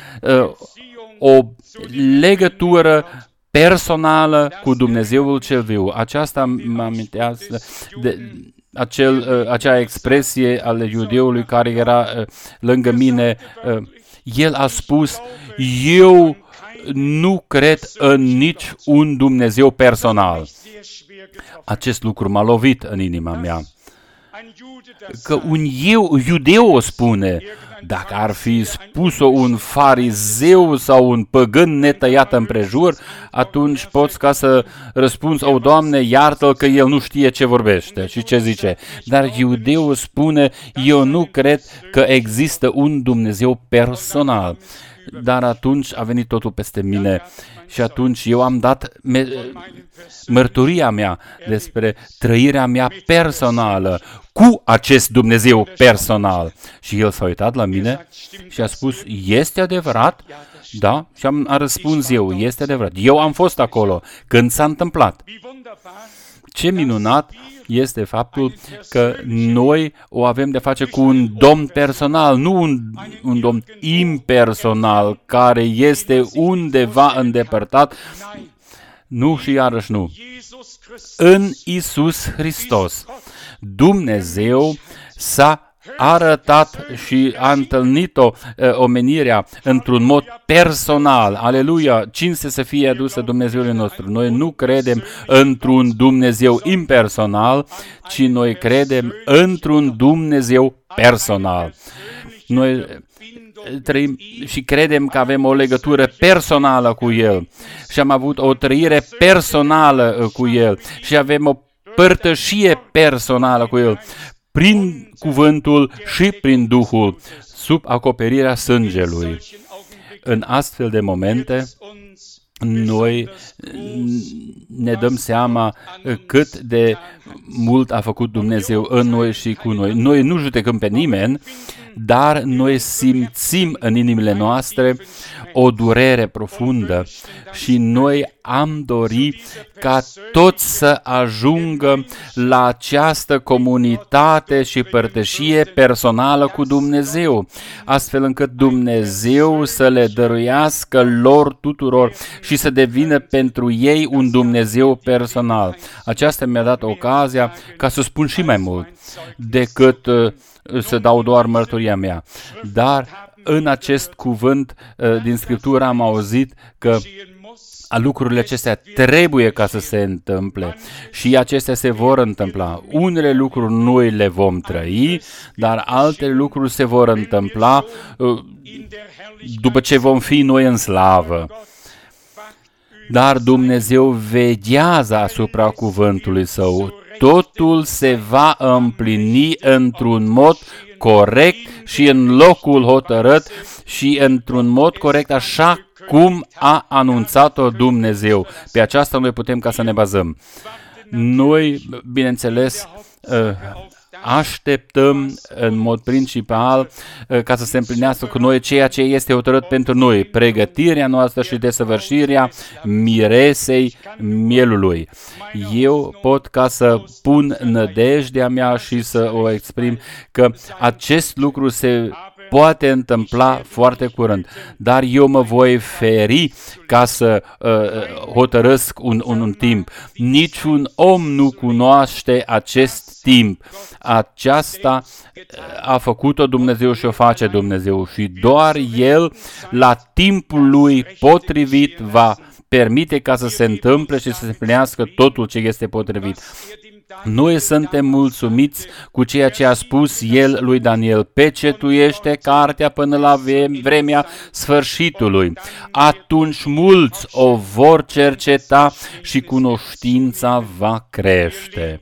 O legătură personală cu Dumnezeul cel viu. Aceasta mă amintează de acea expresie ale iudeului care era lângă mine. El a spus: eu nu cred în nici un Dumnezeu personal. Acest lucru m-a lovit în inima mea. Că un iudeu o spune. Dacă ar fi spus-o un farizeu sau un păgân netăiat împrejur, atunci poți ca să răspunzi: o, Doamne, iartă-l că el nu știe ce vorbește și ce zice. Dar iudeul spune: eu nu cred că există un Dumnezeu personal. Dar atunci a venit totul peste mine și atunci eu am dat mărturia mea despre trăirea mea personală cu acest Dumnezeu personal. Și el s-a uitat la mine și a spus: este adevărat? Da? Și am răspuns eu: este adevărat. Eu am fost acolo când s-a întâmplat. Ce minunat este faptul că noi o avem de face cu un Domn personal, nu un Domn impersonal care este undeva îndepărtat. Nu și iarăși nu. În Iisus Hristos, Dumnezeu s-a arătat și a întâlnit-o omenirea într-un mod personal. Aleluia! Cinste să fie adusă Dumnezeului nostru. Noi nu credem într-un Dumnezeu impersonal, ci noi credem într-un Dumnezeu personal. Noi trăim și credem că avem o legătură personală cu El și am avut o trăire personală cu El și avem o părtășie personală cu El prin cuvântul și prin Duhul, sub acoperirea sângelui. În astfel de momente, noi ne dăm seama cât de mult a făcut Dumnezeu în noi și cu noi. Noi nu judecăm pe nimeni, dar noi simțim în inimile noastre o durere profundă și noi am dorit ca toți să ajungă la această comunitate și părtășie personală cu Dumnezeu, astfel încât Dumnezeu să le dăruiască lor tuturor și să devină pentru ei un Dumnezeu personal. Aceasta mi-a dat ocazia ca să spun și mai mult decât să dau doar mărturia mea. Dar în acest cuvânt din Scriptură am auzit că lucrurile acestea trebuie ca să se întâmple și acestea se vor întâmpla. Unele lucruri noi le vom trăi, dar alte lucruri se vor întâmpla după ce vom fi noi în slavă. Dar Dumnezeu veghează asupra cuvântului Său. Totul se va împlini într-un mod corect și în locul hotărât și într-un mod corect, așa cum a anunțat-o Dumnezeu. Pe aceasta noi putem ca să ne bazăm. Noi, bineînțeles, așteptăm în mod principal ca să se împlinească cu noi ceea ce este hotărât pentru noi, pregătirea noastră și desăvârșirea miresei mielului. Eu pot ca să pun nădejdea mea și să o exprim că acest lucru se poate întâmpla foarte curând, dar eu mă voi feri ca să hotărăsc un timp. Niciun om nu cunoaște acest timp. Aceasta a făcut-o Dumnezeu și o face Dumnezeu și doar El, la timpul Lui potrivit, va permite ca să se întâmple și să se împlinească totul ce este potrivit. Noi suntem mulțumiți cu ceea ce a spus El lui Daniel: pecetuiește cartea până la vremea sfârșitului. Atunci mulți o vor cerceta și cunoștința va crește.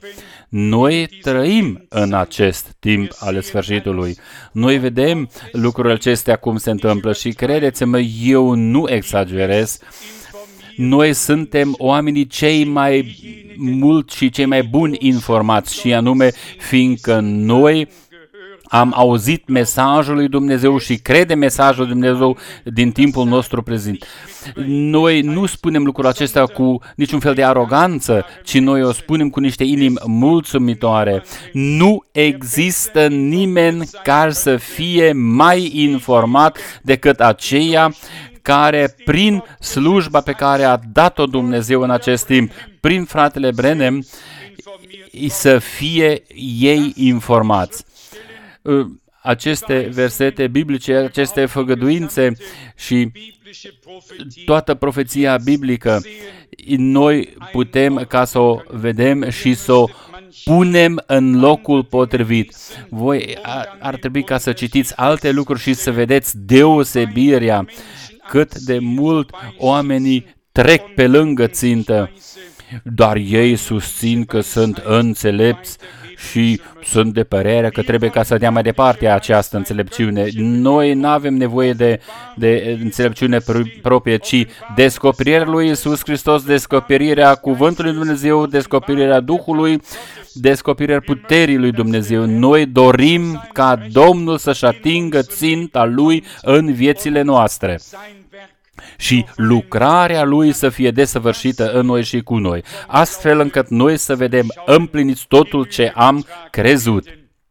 Noi trăim în acest timp al sfârșitului. Noi vedem lucrurile acestea cum se întâmplă și credeți-mă, eu nu exagerez. Noi suntem oamenii cei mai mult și cei mai buni informați și anume fiindcă noi am auzit mesajul lui Dumnezeu și credem mesajul lui Dumnezeu din timpul nostru prezent. Noi nu spunem lucrul acesta cu niciun fel de aroganță, ci noi o spunem cu niște inimi mulțumitoare. Nu există nimeni care să fie mai informat decât aceia care prin slujba pe care a dat-o Dumnezeu în acest timp, prin fratele Branham, să fie ei informați. Aceste versete biblice, aceste făgăduințe și toată profeția biblică, noi putem ca să o vedem și să o punem în locul potrivit. Voi ar trebui ca să citiți alte lucruri și să vedeți deosebirea cât de mult oamenii trec pe lângă țintă, dar ei susțin că sunt înțelepți și sunt de părere că trebuie ca să dea mai departe această înțelepciune. Noi nu avem nevoie de înțelepciune proprie, ci descoperirea lui Iisus Hristos, descoperirea Cuvântului Dumnezeu, descoperirea Duhului, descoperirea puterii lui Dumnezeu. Noi dorim ca Domnul să-și atingă ținta Lui în viețile noastre și lucrarea Lui să fie desăvârșită în noi și cu noi, astfel încât noi să vedem împliniți totul ce am crezut.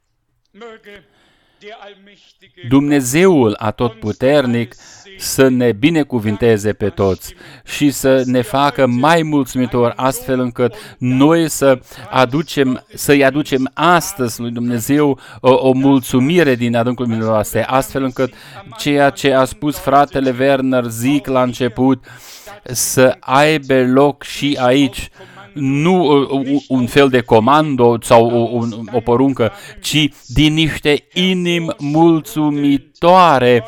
Dumnezeul Atotputernic să ne binecuvinteze pe toți și să ne facă mai mulțumitori, astfel încât noi să-i aducem astăzi lui Dumnezeu o mulțumire din adâncul minții noastre, astfel încât ceea ce a spus fratele Werner Zic la început să aibă loc și aici. Nu un fel de comando sau o poruncă, ci din niște inimi mulțumitoare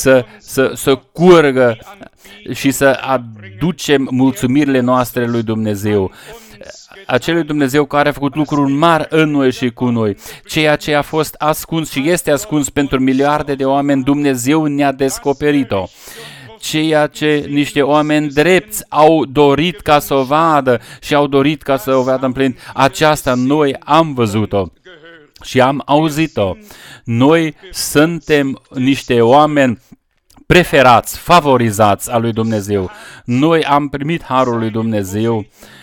să curgă și să aducem mulțumirile noastre lui Dumnezeu. Acelui Dumnezeu care a făcut lucruri mari în noi și cu noi. Ceea ce a fost ascuns și este ascuns pentru miliarde de oameni, Dumnezeu ne-a descoperit-o. Ceea ce niște oameni drepți au dorit ca să o vadă și au dorit ca să o vadă în plin, aceasta noi am văzut-o și am auzit-o. Noi suntem niște oameni preferați, favorizați al lui Dumnezeu. Noi am primit harul lui Dumnezeu.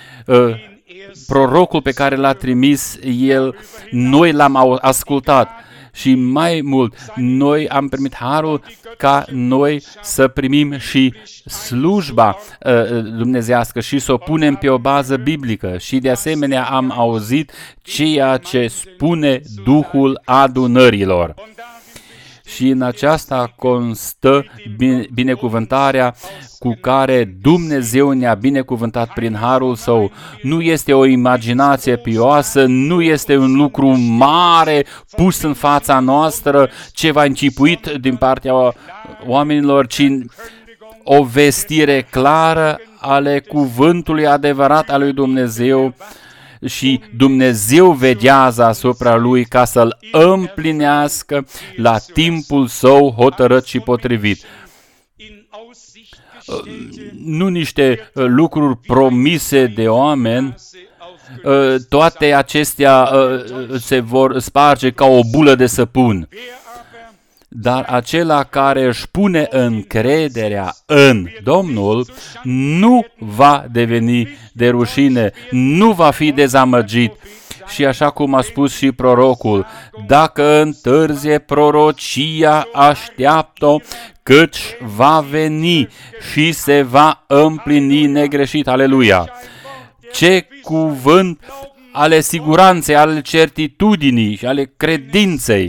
Prorocul pe care l-a trimis el, noi l-am ascultat. Și mai mult, noi am primit harul ca noi să primim și slujba dumnezească și să o punem pe o bază biblică. Și de asemenea am auzit ceea ce spune Duhul adunărilor. Și în aceasta constă binecuvântarea cu care Dumnezeu ne-a binecuvântat prin harul Său. Nu este o imaginație pioasă, nu este un lucru mare pus în fața noastră, ceva încipuit din partea oamenilor, ci o vestire clară ale cuvântului adevărat al lui Dumnezeu. Și Dumnezeu veghează asupra lui ca să-l împlinească la timpul său hotărât și potrivit. Nu niște lucruri promise de oameni, toate acestea se vor sparge ca o bulă de săpun. Dar acela care își pune încrederea în Domnul nu va deveni de rușine, nu va fi dezamăgit. Și așa cum a spus și prorocul, dacă întârzie prorocia, așteaptă-o, căci va veni și se va împlini negreșit. Aleluia! Ce cuvânt ale siguranței, ale certitudinii și ale credinței!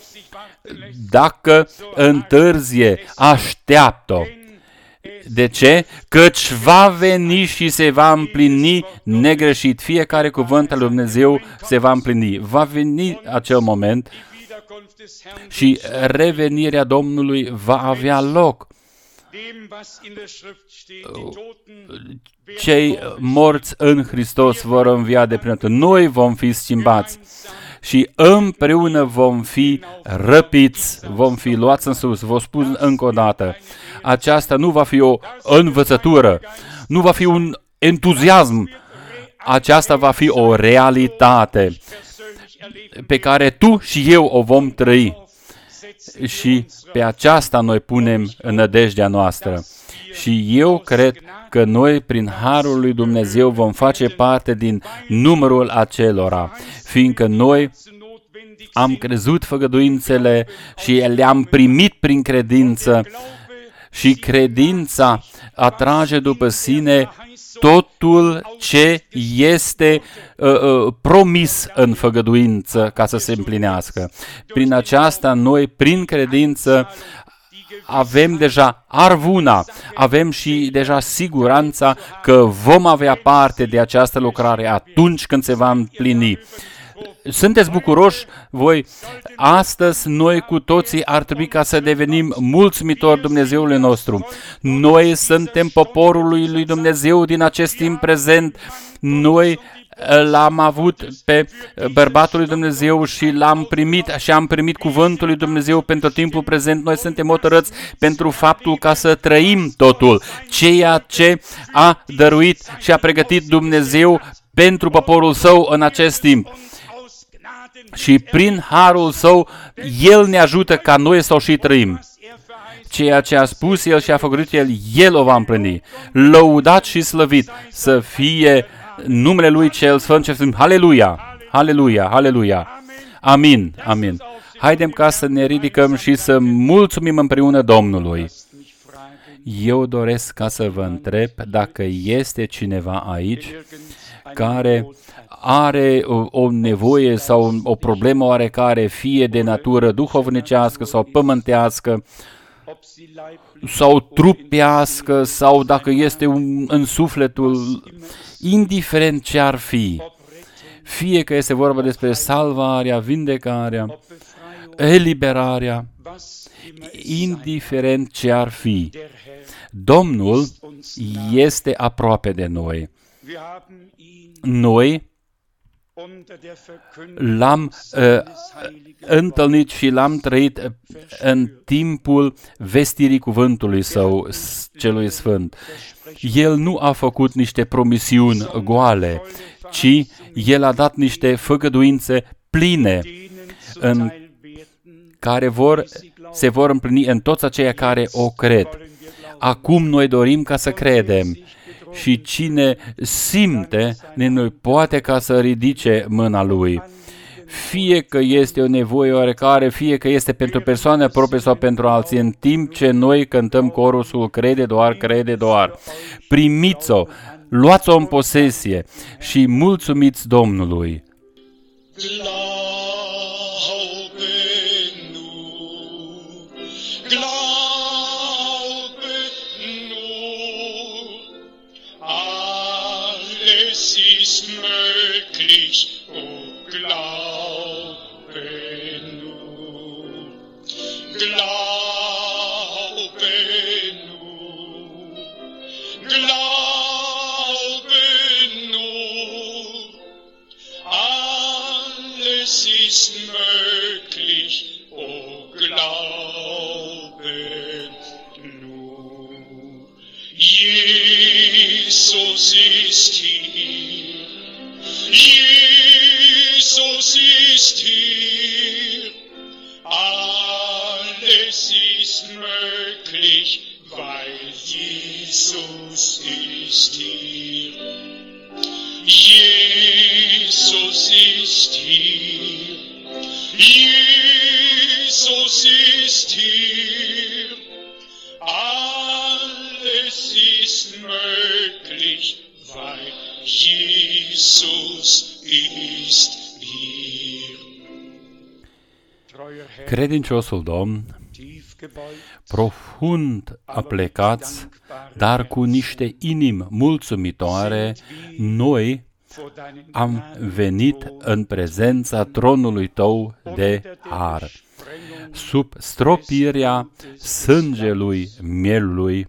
Dacă întârzie, așteaptă-o. De ce? Căci va veni și se va împlini negreșit. Fiecare cuvânt al lui Dumnezeu se va împlini. Va veni acel moment și revenirea Domnului va avea loc. cei morți în Hristos vor învia de plinătate. Noi vom fi schimbați și împreună vom fi răpiți, vom fi luați în sus. Vă spun încă o dată, aceasta nu va fi o învățătură, nu va fi un entuziasm, aceasta va fi o realitate pe care tu și eu o vom trăi. Și pe aceasta noi punem nădejdea noastră. Și eu cred că noi, prin Harul lui Dumnezeu, vom face parte din numărul acelora, fiindcă noi am crezut făgăduințele și le-am primit prin credință și credința atrage după sine totul ce este promis în făgăduință ca să se împlinească. Prin aceasta noi, prin credință, avem deja arvuna, avem și deja siguranța că vom avea parte de această lucrare atunci când se va împlini. Sunteți bucuroși voi? Astăzi noi cu toții ar trebui ca să devenim mulțumitori Dumnezeului nostru. Noi suntem poporul lui Dumnezeu din acest timp prezent. Noi l-am avut pe bărbatul lui Dumnezeu și l-am primit și am primit cuvântul lui Dumnezeu pentru timpul prezent. Noi suntem hotărâți pentru faptul ca să trăim totul, ceea ce a dăruit și a pregătit Dumnezeu pentru poporul său în acest timp. Și prin harul său, El ne ajută ca noi să o și trăim. Ceea ce a spus El și a făcut El o va împlini. Lăudat și slăvit să fie numele Lui cel Sfânt și Sfânt. Haleluia! Haleluia! Haleluia! Amin! Amin! Haidem ca să ne ridicăm și să mulțumim împreună Domnului. Eu doresc ca să vă întreb dacă este cineva aici care are o nevoie sau o problemă oarecare, fie de natură duhovnicească sau pământească, sau trupească, sau dacă este în sufletul, indiferent ce ar fi, fie că este vorba despre salvarea, vindecarea, eliberarea, indiferent ce ar fi, Domnul este aproape de noi. Noi l-am întâlnit și l-am trăit în timpul vestirii cuvântului Său, celui Sfânt. El nu a făcut niște promisiuni goale, ci El a dat niște făgăduințe pline în care se vor împlini în toți aceia care o cred. Acum noi dorim ca să credem. Și cine simte, noi poate ca să ridice mâna lui. Fie că este o nevoie oarecare, fie că este pentru persoane proprie sau pentru alții, în timp ce noi cântăm corusul crede doar, crede doar. Primiți-o, luați-o în posesie și mulțumiți Domnului. Ist möglich, o glaube nur, glaube nur, glaube nur, alles ist möglich, o glaube nur, Jesus ist hier, Jesus ist hier, alles ist möglich, weil Jesus ist hier. Jesus ist hier, Jesus ist hier, alles ist möglich, weil Jesus ist hier. Credinciosul Domn, profund aplecați, dar cu niște inimi mulțumitoare, noi am venit în prezența tronului Tău de har. sub stropirea sângelui mielului,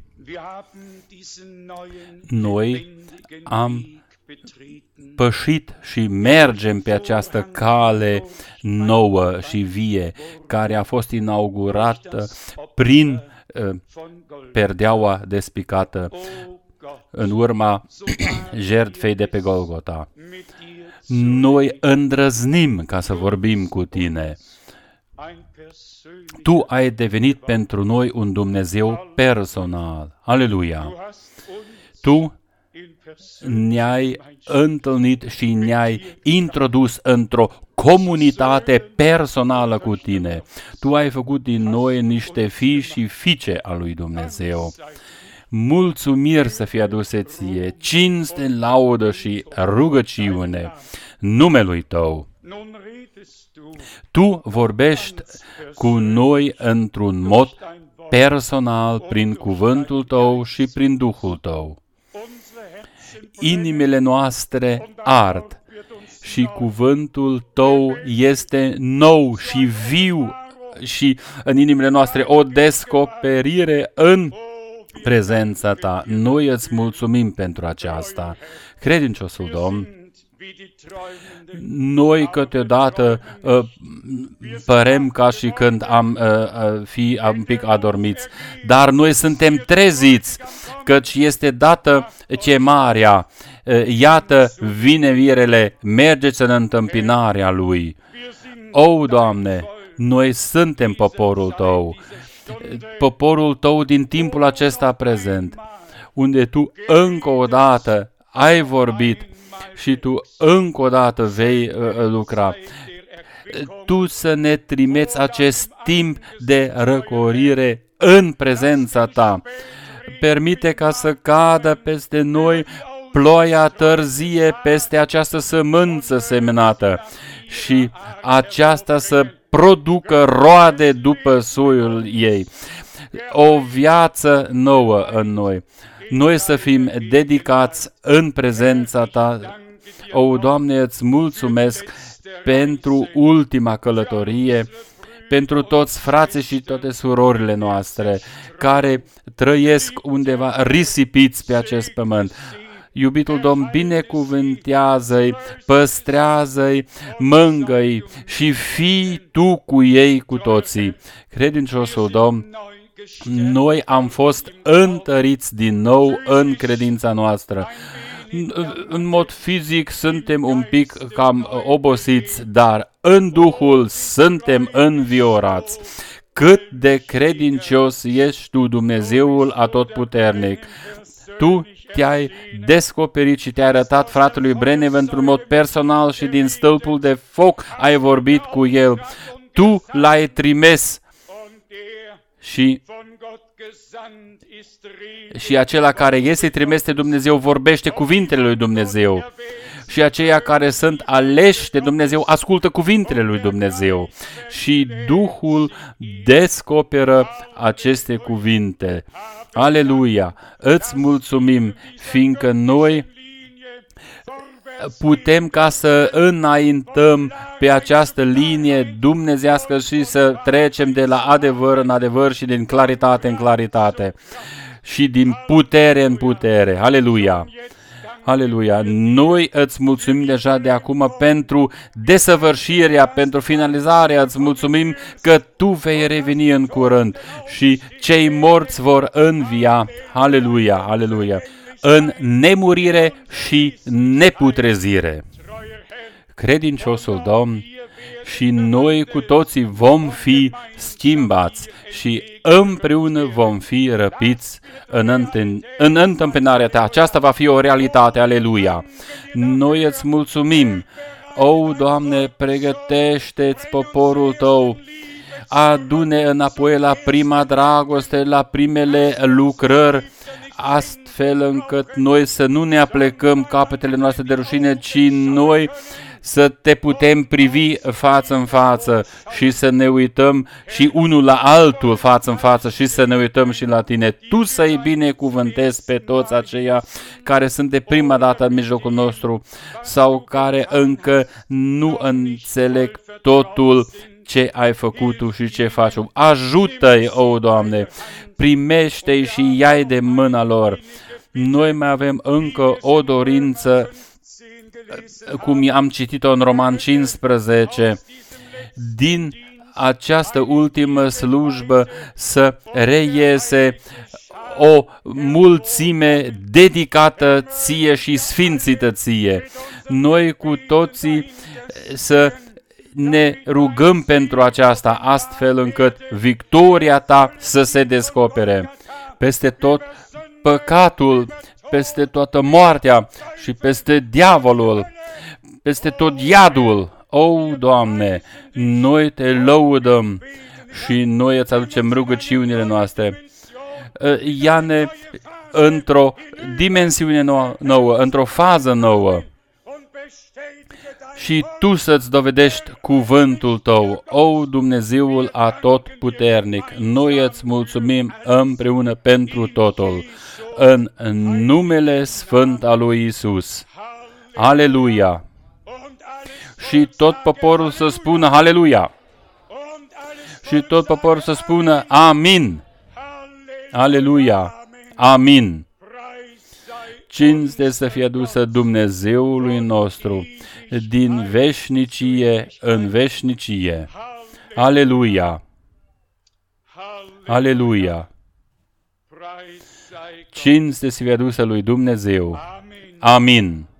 noi am pășit și mergem pe această cale nouă și vie, care a fost inaugurată prin perdeaua despicată în urma jertfei de pe Golgota. Noi îndrăznim ca să vorbim cu tine. Tu ai devenit pentru noi un Dumnezeu personal. Aleluia! Tu ne-ai întâlnit și ne-ai introdus într-o comunitate personală cu tine. Tu ai făcut din noi niște fii și fiice a lui Dumnezeu. Mulțumiri să fie aduse ție, cinste, laudă și rugăciune numelui tău. Tu vorbești cu noi într-un mod personal prin cuvântul tău și prin Duhul tău. Inimile noastre ard și cuvântul tău este nou și viu și în inimile noastre o descoperire în prezența ta. Noi îți mulțumim pentru aceasta. Credinciosul Domn, noi câteodată părem ca și când am fi un pic adormiți, dar noi suntem treziți, căci este dată chemarea. Iată, vine virele, mergeți în întâmpinarea lui. O, Doamne, noi suntem poporul tău din timpul acesta prezent, unde tu încă o dată ai vorbit și tu încă o dată vei lucra. Tu să ne trimiți acest timp de răcorire în prezența ta. Permite ca să cadă peste noi ploaia târzie peste această sămânță semnată și aceasta să producă roade după soiul ei. O viață nouă în noi. Noi să fim dedicați în prezența ta. O, Doamne, îți mulțumesc pentru ultima călătorie, pentru toți frații și toate surorile noastre care trăiesc undeva risipiți pe acest pământ. Iubitul Domn, binecuvântează-i, păstrează-i, mângă-i și fii tu cu ei cu toții. Credinciosul Domn, noi am fost întăriți din nou în credința noastră. În mod fizic suntem un pic cam obosiți, dar în Duhul suntem înviorați. Cât de credincios ești tu, Dumnezeul Atotputernic! Tu te-ai descoperit și te-ai arătat fratelui Brenev într-un mod personal și din stâlpul de foc ai vorbit cu el. Tu l-ai trimis și acela care este trimis de Dumnezeu vorbește cuvintele lui Dumnezeu. Și aceia care sunt aleși de Dumnezeu ascultă cuvintele lui Dumnezeu. Și Duhul descoperă aceste cuvinte. Aleluia! Îți mulțumim, fiindcă noi putem ca să înaintăm pe această linie dumnezească și să trecem de la adevăr în adevăr și din claritate în claritate și din putere în putere. Aleluia! Aleluia! Noi îți mulțumim deja de acum pentru desăvârșirea, pentru finalizarea. Îți mulțumim că tu vei reveni în curând și cei morți vor învia. Aleluia! Aleluia! În nemurire și neputrezire. Credinciosul Domn, și noi cu toții vom fi schimbați și împreună vom fi răpiți în întâmpinarea ta. Aceasta va fi o realitate, aleluia! Noi îți mulțumim, o, Doamne, pregătește-ți poporul tău, adu-ne înapoi la prima dragoste, la primele lucrări, astfel încât noi să nu ne aplecăm capetele noastre de rușine, ci noi să te putem privi față în față și să ne uităm și unul la altul față în față și să ne uităm și la tine. Tu să-i binecuvântezi pe toți aceia care sunt de prima dată în mijlocul nostru sau care încă nu înțeleg totul ce ai făcut Tu și ce faci. Ajută-i, o Doamne, primește-i și ia-i de mâna lor. Noi mai avem încă o dorință, cum am citit-o în Roman 15, din această ultimă slujbă să reiese o mulțime dedicată Ție și sfințită Ție. Noi cu toții să ne rugăm pentru aceasta, astfel încât victoria Ta să se descopere peste tot păcatul, peste toată moartea și peste diavolul, peste tot iadul. O, Doamne, noi Te lăudăm și noi îți aducem rugăciunile noastre. Ia-ne într-o dimensiune nouă, într-o fază nouă și Tu să-ți dovedești cuvântul Tău, o Dumnezeul Atotputernic. Noi îți mulțumim împreună pentru totul, în numele Sfânt al lui Iisus. Aleluia! Și tot poporul să spună Aleluia! Și tot poporul să spună Amin! Aleluia! Amin! Cinste să fie adusă Dumnezeului nostru din veșnicie în veșnicie. Aleluia! Aleluia! Cinste să fie adusă lui Dumnezeu. Amin!